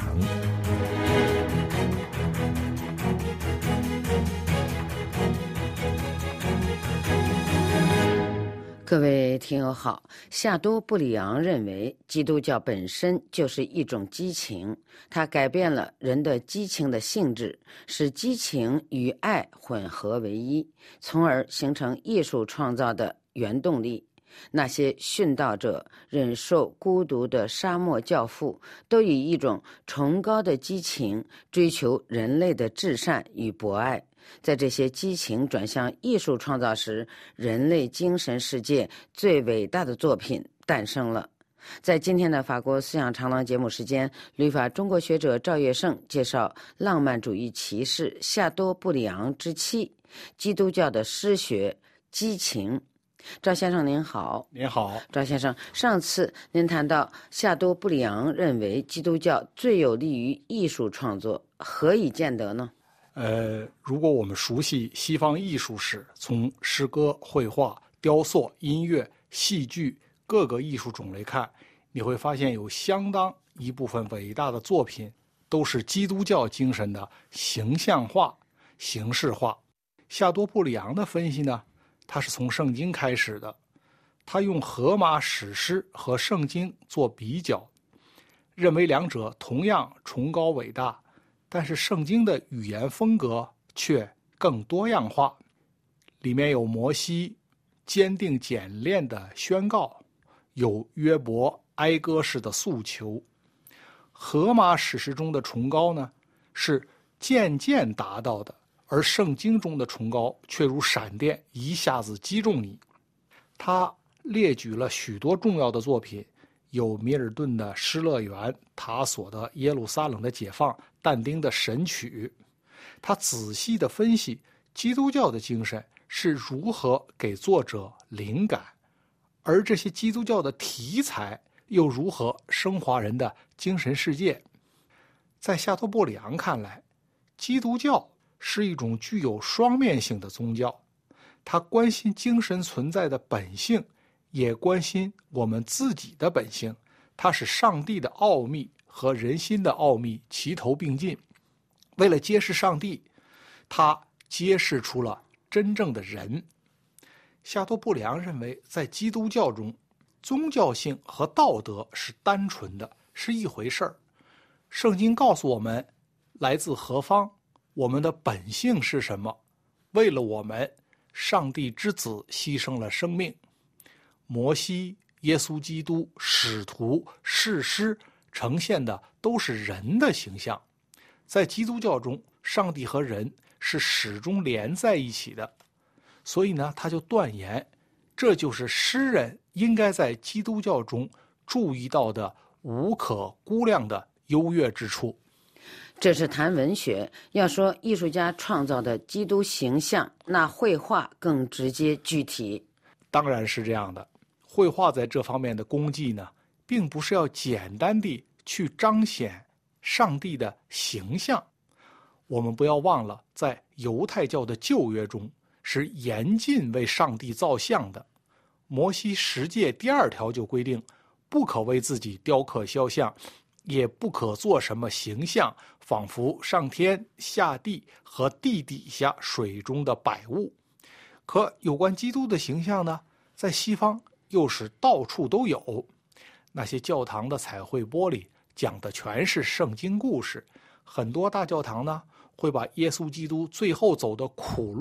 各位听友好，夏多布里昂认为基督教本身就是一种激情，它改变了人的激情的性质，使激情与爱混合为一，从而形成艺术创造的原动力。那些殉道者、忍受孤独的沙漠教父，都以一种崇高的激情追求人类的至善与博爱。在这些激情转向艺术创造时，人类精神世界最伟大的作品诞生了。在今天的法国思想长廊节目时间，旅法中国学者赵月胜介绍浪漫主义骑士夏多布里昂之妻，基督教的诗学激情。赵先生您好。 您好。 赵先生，上次您谈到夏多布里昂认为基督教最有利于艺术创作，何以见得呢？ 呃，如果我们熟悉西方艺术史，从诗歌、绘画、雕塑、音乐、戏剧各个艺术种类看，你会发现有相当一部分伟大的作品都是基督教精神的形象化、形式化。夏多布里昂的分析呢，他是从圣经开始的，他用荷马史诗和圣经做比较，认为两者同样崇高伟大，但是圣经的语言风格却更多样化，里面有摩西坚定简练的宣告，有约伯哀歌式的诉求。荷马史诗中的崇高呢，是渐渐达到的，而圣经中的崇高却如闪电一下子击中你。他列举了许多重要的作品，有米尔顿的《失乐园》，塔索的《耶路撒冷的解放》，但丁的《神曲》。他仔细地分析基督教的精神是如何给作者灵感，而这些基督教的题材又如何升华人的精神世界。在夏多布里昂看来，基督教是一种具有双面性的宗教，它关心精神存在的本性，也关心我们自己的本性。它使上帝的奥秘和人心的奥秘齐头并进。为了揭示上帝，它揭示出了真正的人。夏多布里昂认为，在基督教中，宗教性和道德是单纯的，是一回事儿。圣经告诉我们来自何方，我们的本性是什么，为了我们，上帝之子牺牲了生命。摩西、耶稣基督、使徒、士师呈现的都是人的形象。在基督教中，上帝和人是始终连在一起的，所以呢，他就断言，这就是诗人应该在基督教中注意到的无可估量的优越之处。 这是谈文学，要说艺术家创造的基督形象，那绘画更直接具体。 当然是这样的，绘画在这方面的功绩呢，并不是要简单地去彰显上帝的形象。我们不要忘了，在犹太教的旧约中是严禁为上帝造像的。摩西十诫第二条就规定，不可为自己雕刻肖像，也不可做什么形象，仿佛上天下地和地底下水中的百物。可有关基督的形象呢，在西方又是到处都有。那些教堂的彩绘玻璃讲的全是圣经故事，很多大教堂呢会把耶稣基督最后走的苦路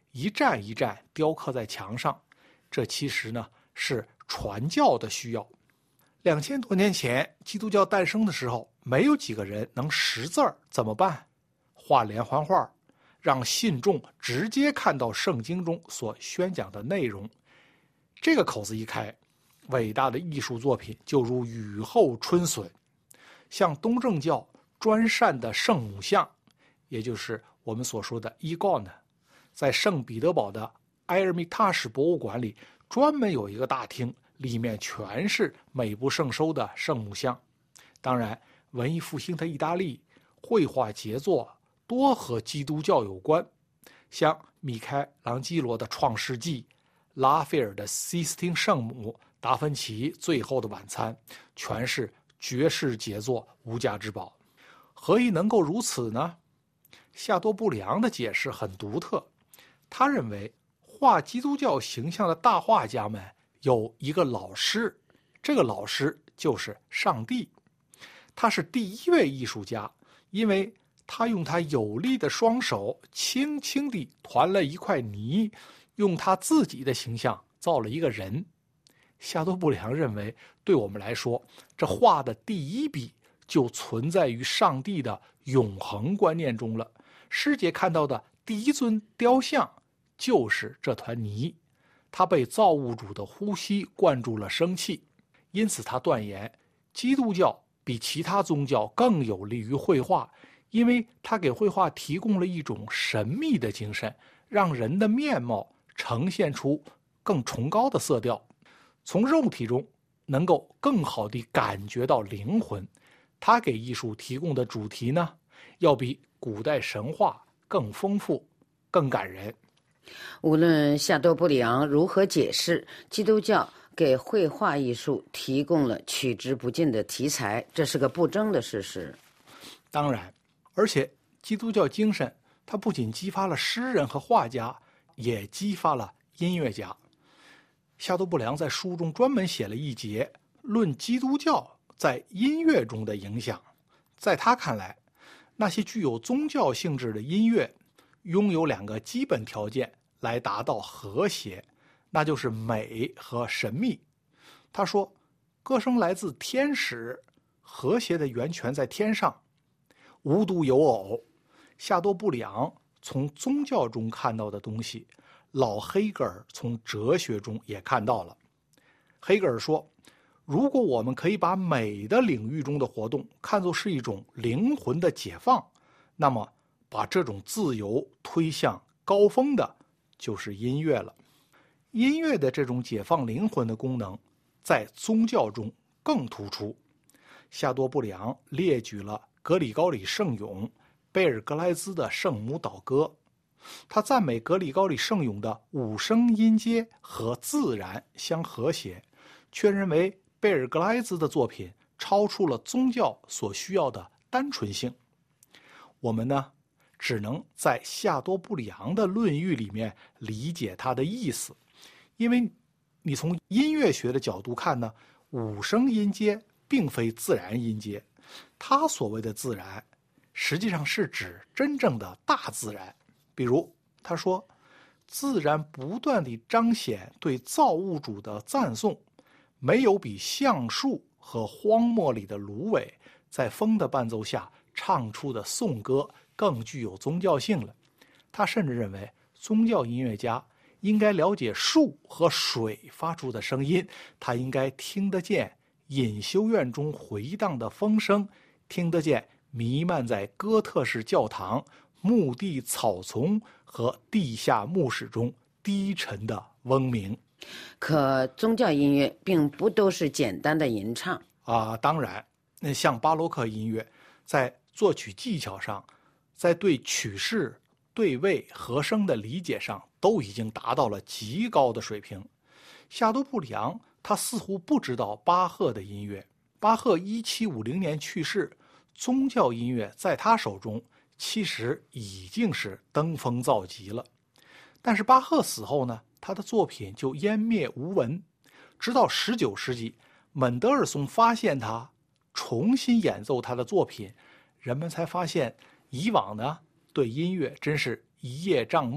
一站一站雕刻在墙上，这其实呢是传教的需要。两千多年前基督教诞生的时候，没有几个人能识字儿，怎么办？画连环画，让信众直接看到圣经中所宣讲的内容。这个口子一开，伟大的艺术作品就如雨后春笋。像东正教专善的圣母像，也就是我们所说的 Egon， 在圣彼得堡的埃尔米塔什博物馆里专门有一个大厅，里面全是美不胜收的圣母像。当然，文艺复兴的意大利绘画杰作多和基督教有关，像米开朗基罗的《创世纪》，拉斐尔的西斯汀圣母，达芬奇最后的晚餐，全是绝世杰作，无价之宝。何以能够如此呢？夏多布里昂的解释很独特，他认为画基督教形象的大画家们有一个老师，这个老师就是上帝。他是第一位艺术家，因为他用他有力的双手轻轻地团了一块泥，用他自己的形象造了一个人。夏多布里昂认为，对我们来说，这画的第一笔就存在于上帝的永恒观念中了。师姐看到的第一尊雕像就是这团泥，它被造物主的呼吸灌注了生气。因此他断言，基督教比其他宗教更有利于绘画，因为它给绘画提供了一种神秘的精神，让人的面貌呈现出更崇高的色调，从肉体中能够更好地感觉到灵魂。它给艺术提供的主题呢，要比古代神话更丰富、更感人。 无论夏多布里昂如何解释，基督教给绘画艺术提供了取之不尽的题材，这是个不争的事实。 当然，而且基督教精神它不仅激发了诗人和画家，也激发了音乐家。夏多布里昂在书中专门写了一节论基督教在音乐中的影响。在他看来，那些具有宗教性质的音乐拥有两个基本条件来达到和谐，那就是美和神秘。他说，歌声来自天使，和谐的源泉在天上，无独有偶，夏多布里昂从宗教中看到的东西，老黑格尔从哲学中也看到了。黑格尔说，如果我们可以把美的领域中的活动看作是一种灵魂的解放，那么把这种自由推向高峰的就是音乐了。音乐的这种解放灵魂的功能在宗教中更突出。夏多布里昂列举了格里高里圣咏、贝尔格莱兹的圣母祷歌，他赞美格里高里圣咏的五声音阶和自然相和谐，却认为贝尔格莱兹的作品超出了宗教所需要的单纯性。我们呢，只能在夏多布里昂的论语里面理解他的意思，因为你从音乐学的角度看呢，五声音阶并非自然音阶，他所谓的自然实际上是指真正的大自然。比如他说，自然不断地彰显对造物主的赞颂，没有比橡树和荒漠里的芦苇在风的伴奏下唱出的颂歌更具有宗教性了。他甚至认为，宗教音乐家应该了解树和水发出的声音，他应该听得见隐修院中回荡的风声，听得见弥漫在哥特式教堂、墓地草丛和地下墓室中低沉的嗡鸣。 可宗教音乐并不都是简单的吟唱啊，当然，那像巴洛克音乐，在作曲技巧上，在对曲式、对位、和声的理解上，都已经达到了极高的水平。夏多布里昂他似乎不知道巴赫的音乐。巴赫一七五零年去世，宗教音乐在他手中其实已经是登峰造极了。但是巴赫死后呢，他的作品就湮灭无闻。直到十九世纪，门德尔松发现他，重新演奏他的作品，人们才发现以往呢对音乐真是一叶障目，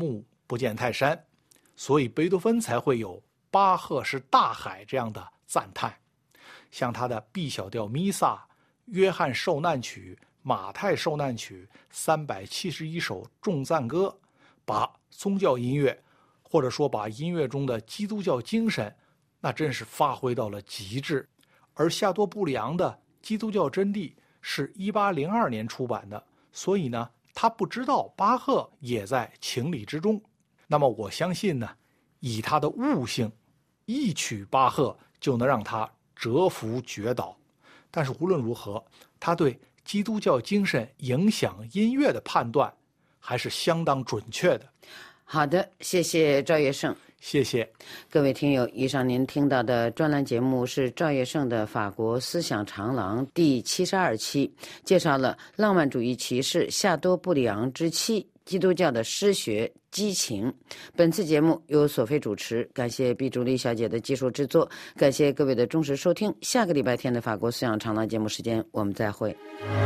不见泰山，所以贝多芬才会有巴赫是大海这样的赞叹。像他的 B 小调弥撒、约翰受难曲、马太受难曲、三百七十一首众赞歌，把宗教音乐或者说把音乐中的基督教精神那真是发挥到了极致。而夏多布里昂的基督教真谛是一八零二年出版的，所以呢他不知道巴赫也在情理之中。那么我相信呢，以他的悟性，一曲巴赫就能让他折服绝倒。但是无论如何，他对基督教精神影响音乐的判断还是相当准确的。 好的，谢谢赵业胜。 谢谢各位听友，以上您听到的专栏节目是赵业胜的《法国思想长廊》第七十二期，介绍了浪漫主义骑士夏多布里昂之妻基督教的诗学激情。本次节目由索菲主持，感谢毕竹丽小姐的技术制作，感谢各位的忠实收听。下个礼拜天的法国思想长廊节目时间，我们再会。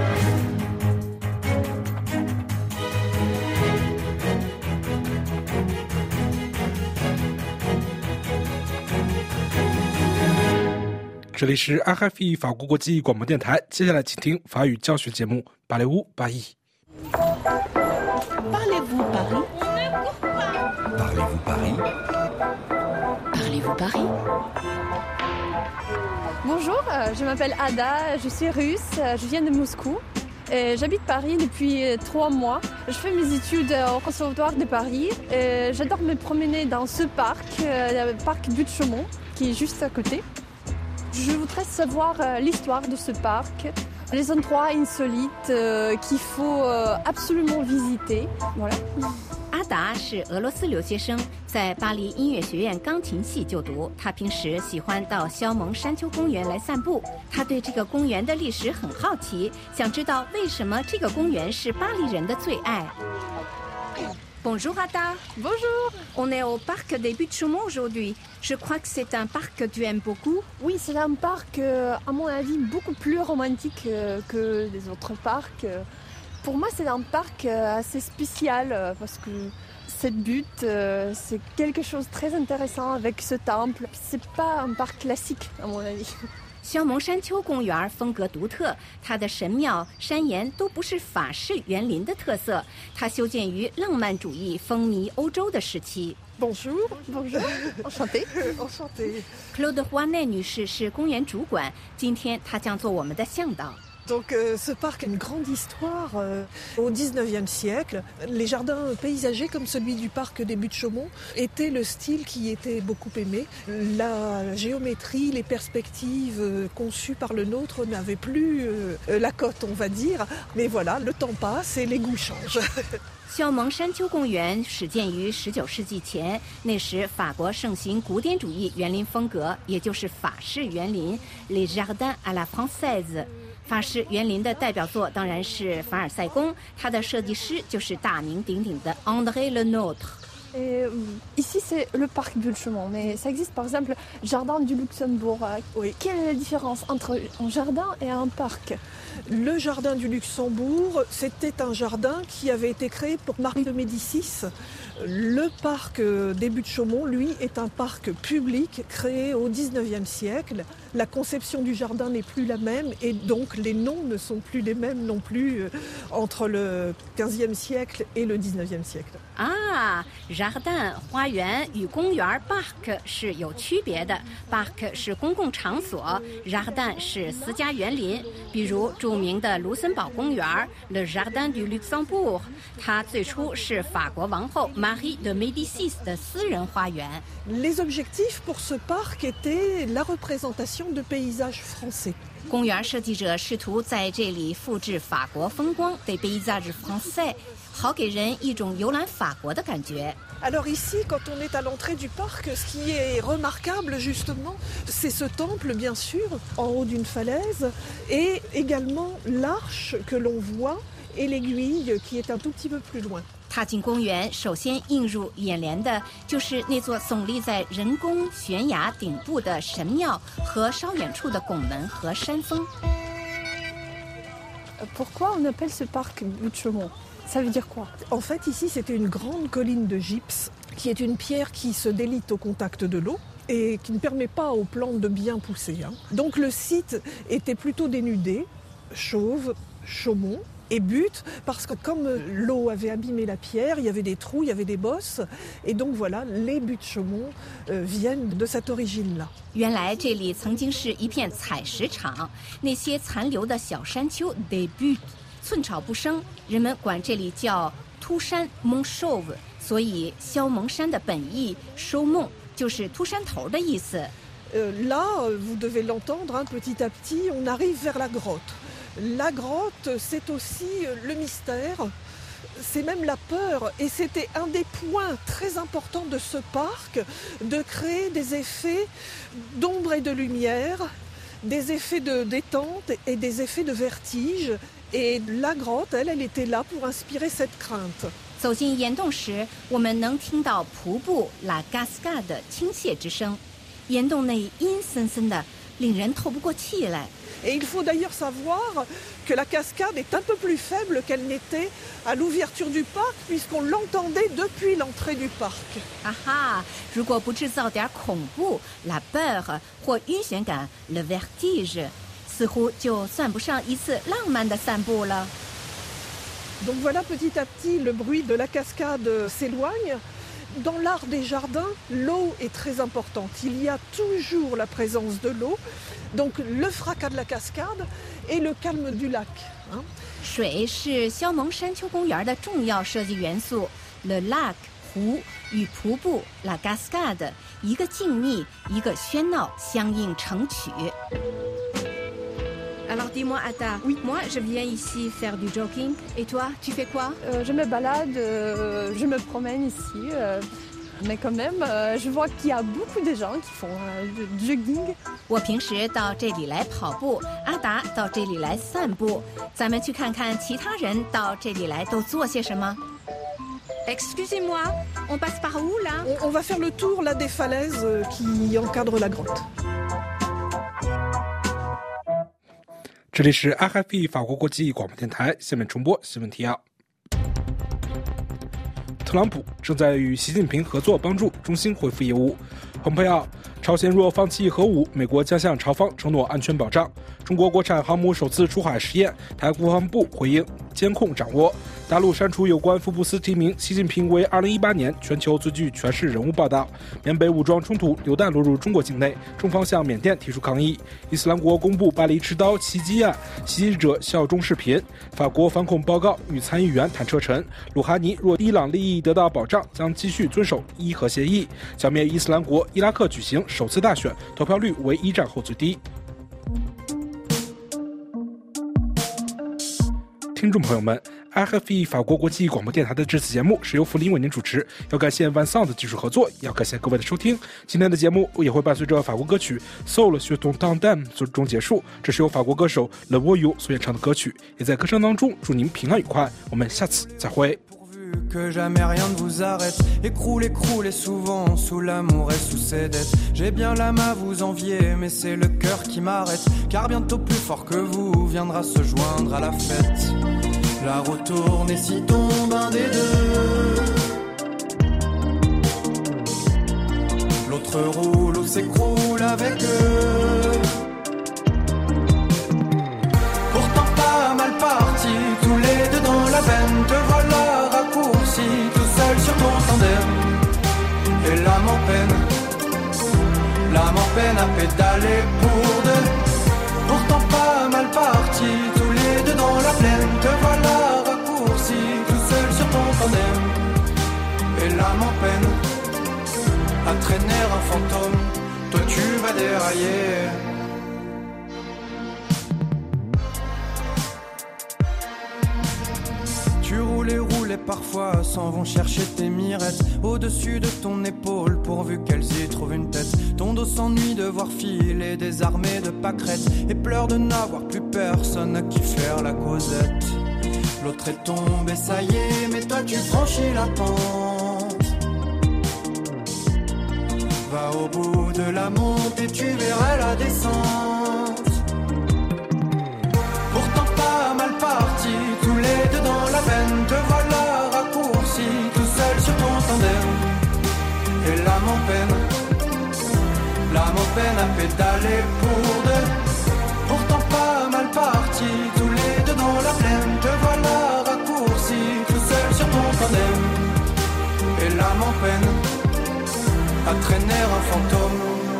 这里是 R F I 法国国际广播电台，接下来请听法语教学节目《巴雷乌巴伊》。 Parlez-vous Paris? Parlez-vous Paris? Parlez-vous Paris? Bonjour, je m'appelle Ada, je suis russe, je viens de Moscou. Et j'habite Paris depuis trois mois. Je fais mes études au Conservatoire de Paris. Et j'adore me promener dans ce parc, le parc Butte Chaumont, qui est juste à côté. Je voudrais savoir l'histoire de ce parc, les endroits insolites qu'il faut absolument visiter. Voilà. 阿达是俄罗斯留学生，在巴黎音乐学院钢琴系就读。他平时喜欢到肖蒙山丘公园来散步。他对这个公园的历史很好奇，想知道为什么这个公园是巴黎人的最爱。Bonjour Ada. Bonjour. On est au parc des Buttes Chaumont aujourd'hui. Je crois que c'est un parc que tu aimes beaucoup. Oui, c'est un parc, euh, à mon avis, beaucoup plus romantique euh, que les autres parcs. Pour moi, c'est un parc euh, assez spécial euh, parce que cette butte, euh, c'est quelque chose de très intéressant avec ce temple. C'est pas un parc classique, à mon avis. 肖蒙山丘公园风格独特，它的神庙、山岩都不是法式园林的特色，它修建于浪漫主义风靡欧洲的时期。 Bonjour, bonjour, enchantée, enchantée. Claude Rouanet 女士是公园主管，今天她将做我们的向导。 Donc euh, ce parc a une grande histoire. Euh, au dix-neuvième siècle, les jardins paysagers comme celui du parc des Buttes Chaumont étaient le style qui était beaucoup aimé. La géométrie, les perspectives euh, conçues par le nôtre n'avaient plus euh, la cote, on va dire. Mais voilà, le temps passe et les goûts changent. 肖蒙山丘公园始建于十九世纪前，那时法国盛行古典主义园林风格，也就是法式园林 （Les jardins à la française）。法式园林的代表作当然是凡尔赛宫，它的设计师就是大名鼎鼎的 André Le Nôtre。 Et, ici, c'est le parc Butte Chaumont, mais ça existe par exemple le jardin du Luxembourg. Oui. Quelle est la différence entre un jardin et un parc? Le jardin du Luxembourg, c'était un jardin qui avait été créé pour Marie de Médicis. Le parc des Buttes Chaumont, lui, est un parc public créé au dix-neuvième siècle. La conception du jardin n'est plus la même et donc les noms ne sont plus les mêmes non plus entre le quinzième siècle et le dix-neuvième siècle. Ah, jardin 花园与公园 park 是有区别的 ，park 是公共场所 ，jardin 是私家园林。比如著名的卢森堡公园 ，Le Jardin du Luxembourg， 它最初是法国王后 Marie de Médicis 的私人花园。 Les objectifs pour ce parc étaient la représentation de paysages français. 公园设计者试图在这里复制法国风光 des paysages français， 好给人一种游览法国的感觉。 Alors ici, quand on est à l'entrée du parc, ce qui est remarquable justement, c'est ce temple bien sûr, en haut d'une falaise, et également l'arche que l'on voit et l'aiguille qui est un tout petit peu plus loin. 踏进公园，首先映入眼帘的就是那座耸立在人工悬崖顶部的神庙和稍远处的拱门和山峰。 Pourquoi on appelle ce parc Butte Chaumont? Ça veut dire quoi? En fait, ici, c'était une grande colline de gypse, qui est une pierre qui se délite au contact de l'eau et qui ne permet pas aux plantes de bien pousser. Hein. Donc le site était plutôt dénudé, chauve, chaumont et butte, parce que comme l'eau avait abîmé la pierre, il y avait des trous, il y avait des bosses, et donc voilà, les buttes chaumont euh, viennent de cette origine-là. 原来这里曾经是一片采石场，那些残留的小山丘 des buttes 寸草不生，人们管这里叫秃山 Mont Chauve， 所以萧蒙山的本意收梦就是秃山头的意思。 Euh, là, vous devez l'entendre, hein, petit à petit, on arrive vers la grotte. La grotte, c'est aussi le mystère, c'est même la peur, et c'était un des points très importants de ce parc, de créer des effets d'ombre et de lumière, des effets de détente et des effets de vertige, et la grotte, elle, elle était là pour inspirer cette crainte. 走进岩洞时，我们能听到瀑布 La Cascade 的倾泻之声，岩洞内阴森森的，令人透不过气来。 Et il faut d'ailleurs savoir que la cascade est un peu plus faible qu'elle n'était à l'ouverture du parc, puisqu'on l'entendait depuis l'entrée du parc. 哈哈，如果不制造点恐怖 la peur 或晕眩感 le vertige， 似乎就算不上一次浪漫的散步了。 Donc voilà, petit à petit, le bruit de la cascade s'éloigne. Dans l'art des jardins, l'eau est très importante. Il y a toujours la présence de l'eau, donc le fracas de la cascade et le calme du lac. Hein. 水是萧蒙山丘公园的重要设计元素 ，le lac 湖与瀑布 la cascade 一个静谧，一个喧闹，相映成曲。 Alors dis-moi, Atta, oui. Moi je viens ici faire du jogging. Et toi, tu fais quoi? euh, Je me balade, euh, je me promène ici. Euh, mais quand même, euh, je vois qu'il y a beaucoup de gens qui font euh, du jogging. 我平时到这里来跑步，阿达到这里来散步。咱们去看看其他人到这里来都做些什么。Excusez-moi, on passe par où là? On, on va faire le tour là des falaises qui encadrent la grotte. 这里是 R F I 法国国际广播电台，下面重播新闻提要。特朗普正在与习近平合作，帮助中兴恢复业务。蓬佩奥，朝鲜若放弃核武，美国将向朝方承诺安全保障。中国国产航母首次出海实验，台国防部回应监控掌握。大陆删除有关福布斯提名习近平为二零一八年全球最具权势人物报道。缅北武装冲突，榴弹落入中国境内，中方向缅甸提出抗议。伊斯兰国公布巴黎持刀袭击案，袭击者效忠视频。法国反恐报告与参议员谈车臣。鲁哈尼若伊朗利益得到保障，将继续遵守伊核协议。消灭伊斯兰国，伊拉克举行首次大选，投票率为一战后最低。听众朋友们 ，R F I 法国国际广播电台的这次节目是由福林为您主持，要感谢 Vincent 的技术合作，也要感谢各位的收听。今天的节目也会伴随着法国歌曲 Soul sur ton tandem 最终结束，这是由法国歌手 Le Voyou 所演唱的歌曲，也在歌声当中祝您平安愉快，我们下次再会。 Que jamais rien ne vous arrête, écroulez, croulez souvent sous l'amour et sous ses dettes. J'ai bien l'âme à vous envier, mais c'est le cœur qui m'arrête. Car bientôt plus fort que vous viendra se joindre à la fête. La roue tourne et s'y tombe un des deux, l'autre roule ou s'écroule avec eux. Pourtant pas mal parti, tous les deux dans la veine. Te voilà raccourci, tout seul sur ton tandem. Et l'âme en peine, l'âme en peine à pédaler pour deux. Pourtant pas mal parti, tous les deux dans la plaine. Te voilà raccourci, tout seul sur ton tandem. Et l'âme en peine à traîner un fantôme. Toi tu vas dérailler. Tu roules et roules et parfois s'en vont chercher tes mirettes au-dessus de ton épaule pourvu qu'elles y trouvent une tête. Ton dos s'ennuie de voir filer des armées de pâquerettes et pleure de n'avoir plus personne à qui faire la causette. L'autre est tombé, ça y est, mais toi tu franchis la pente. Va au bout de la montée, tu verras la descente. Pourtant pas mal parti, tous les deux dans la veine, te voilà mon peine à pédaler pour deux. Pourtant pas mal parti, tous les deux dans la plaine. Te voilà raccourci, tout seul sur ton tandem. Et l'âme en peine à traîner un fantôme.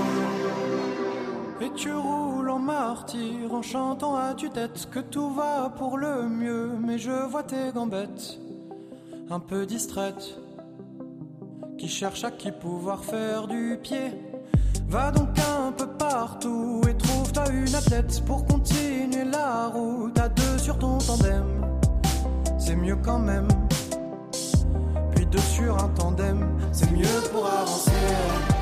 Et tu roules en martyr en chantant à tue-tête que tout va pour le mieux. Mais je vois tes gambettes un peu distraites qui cherchent à qui pouvoir faire du pied. Va donc un peu partout et trouve-toi une athlète pour continuer la route à deux sur ton tandem. C'est mieux quand même. Puis deux sur un tandem, c'est mieux pour avancer.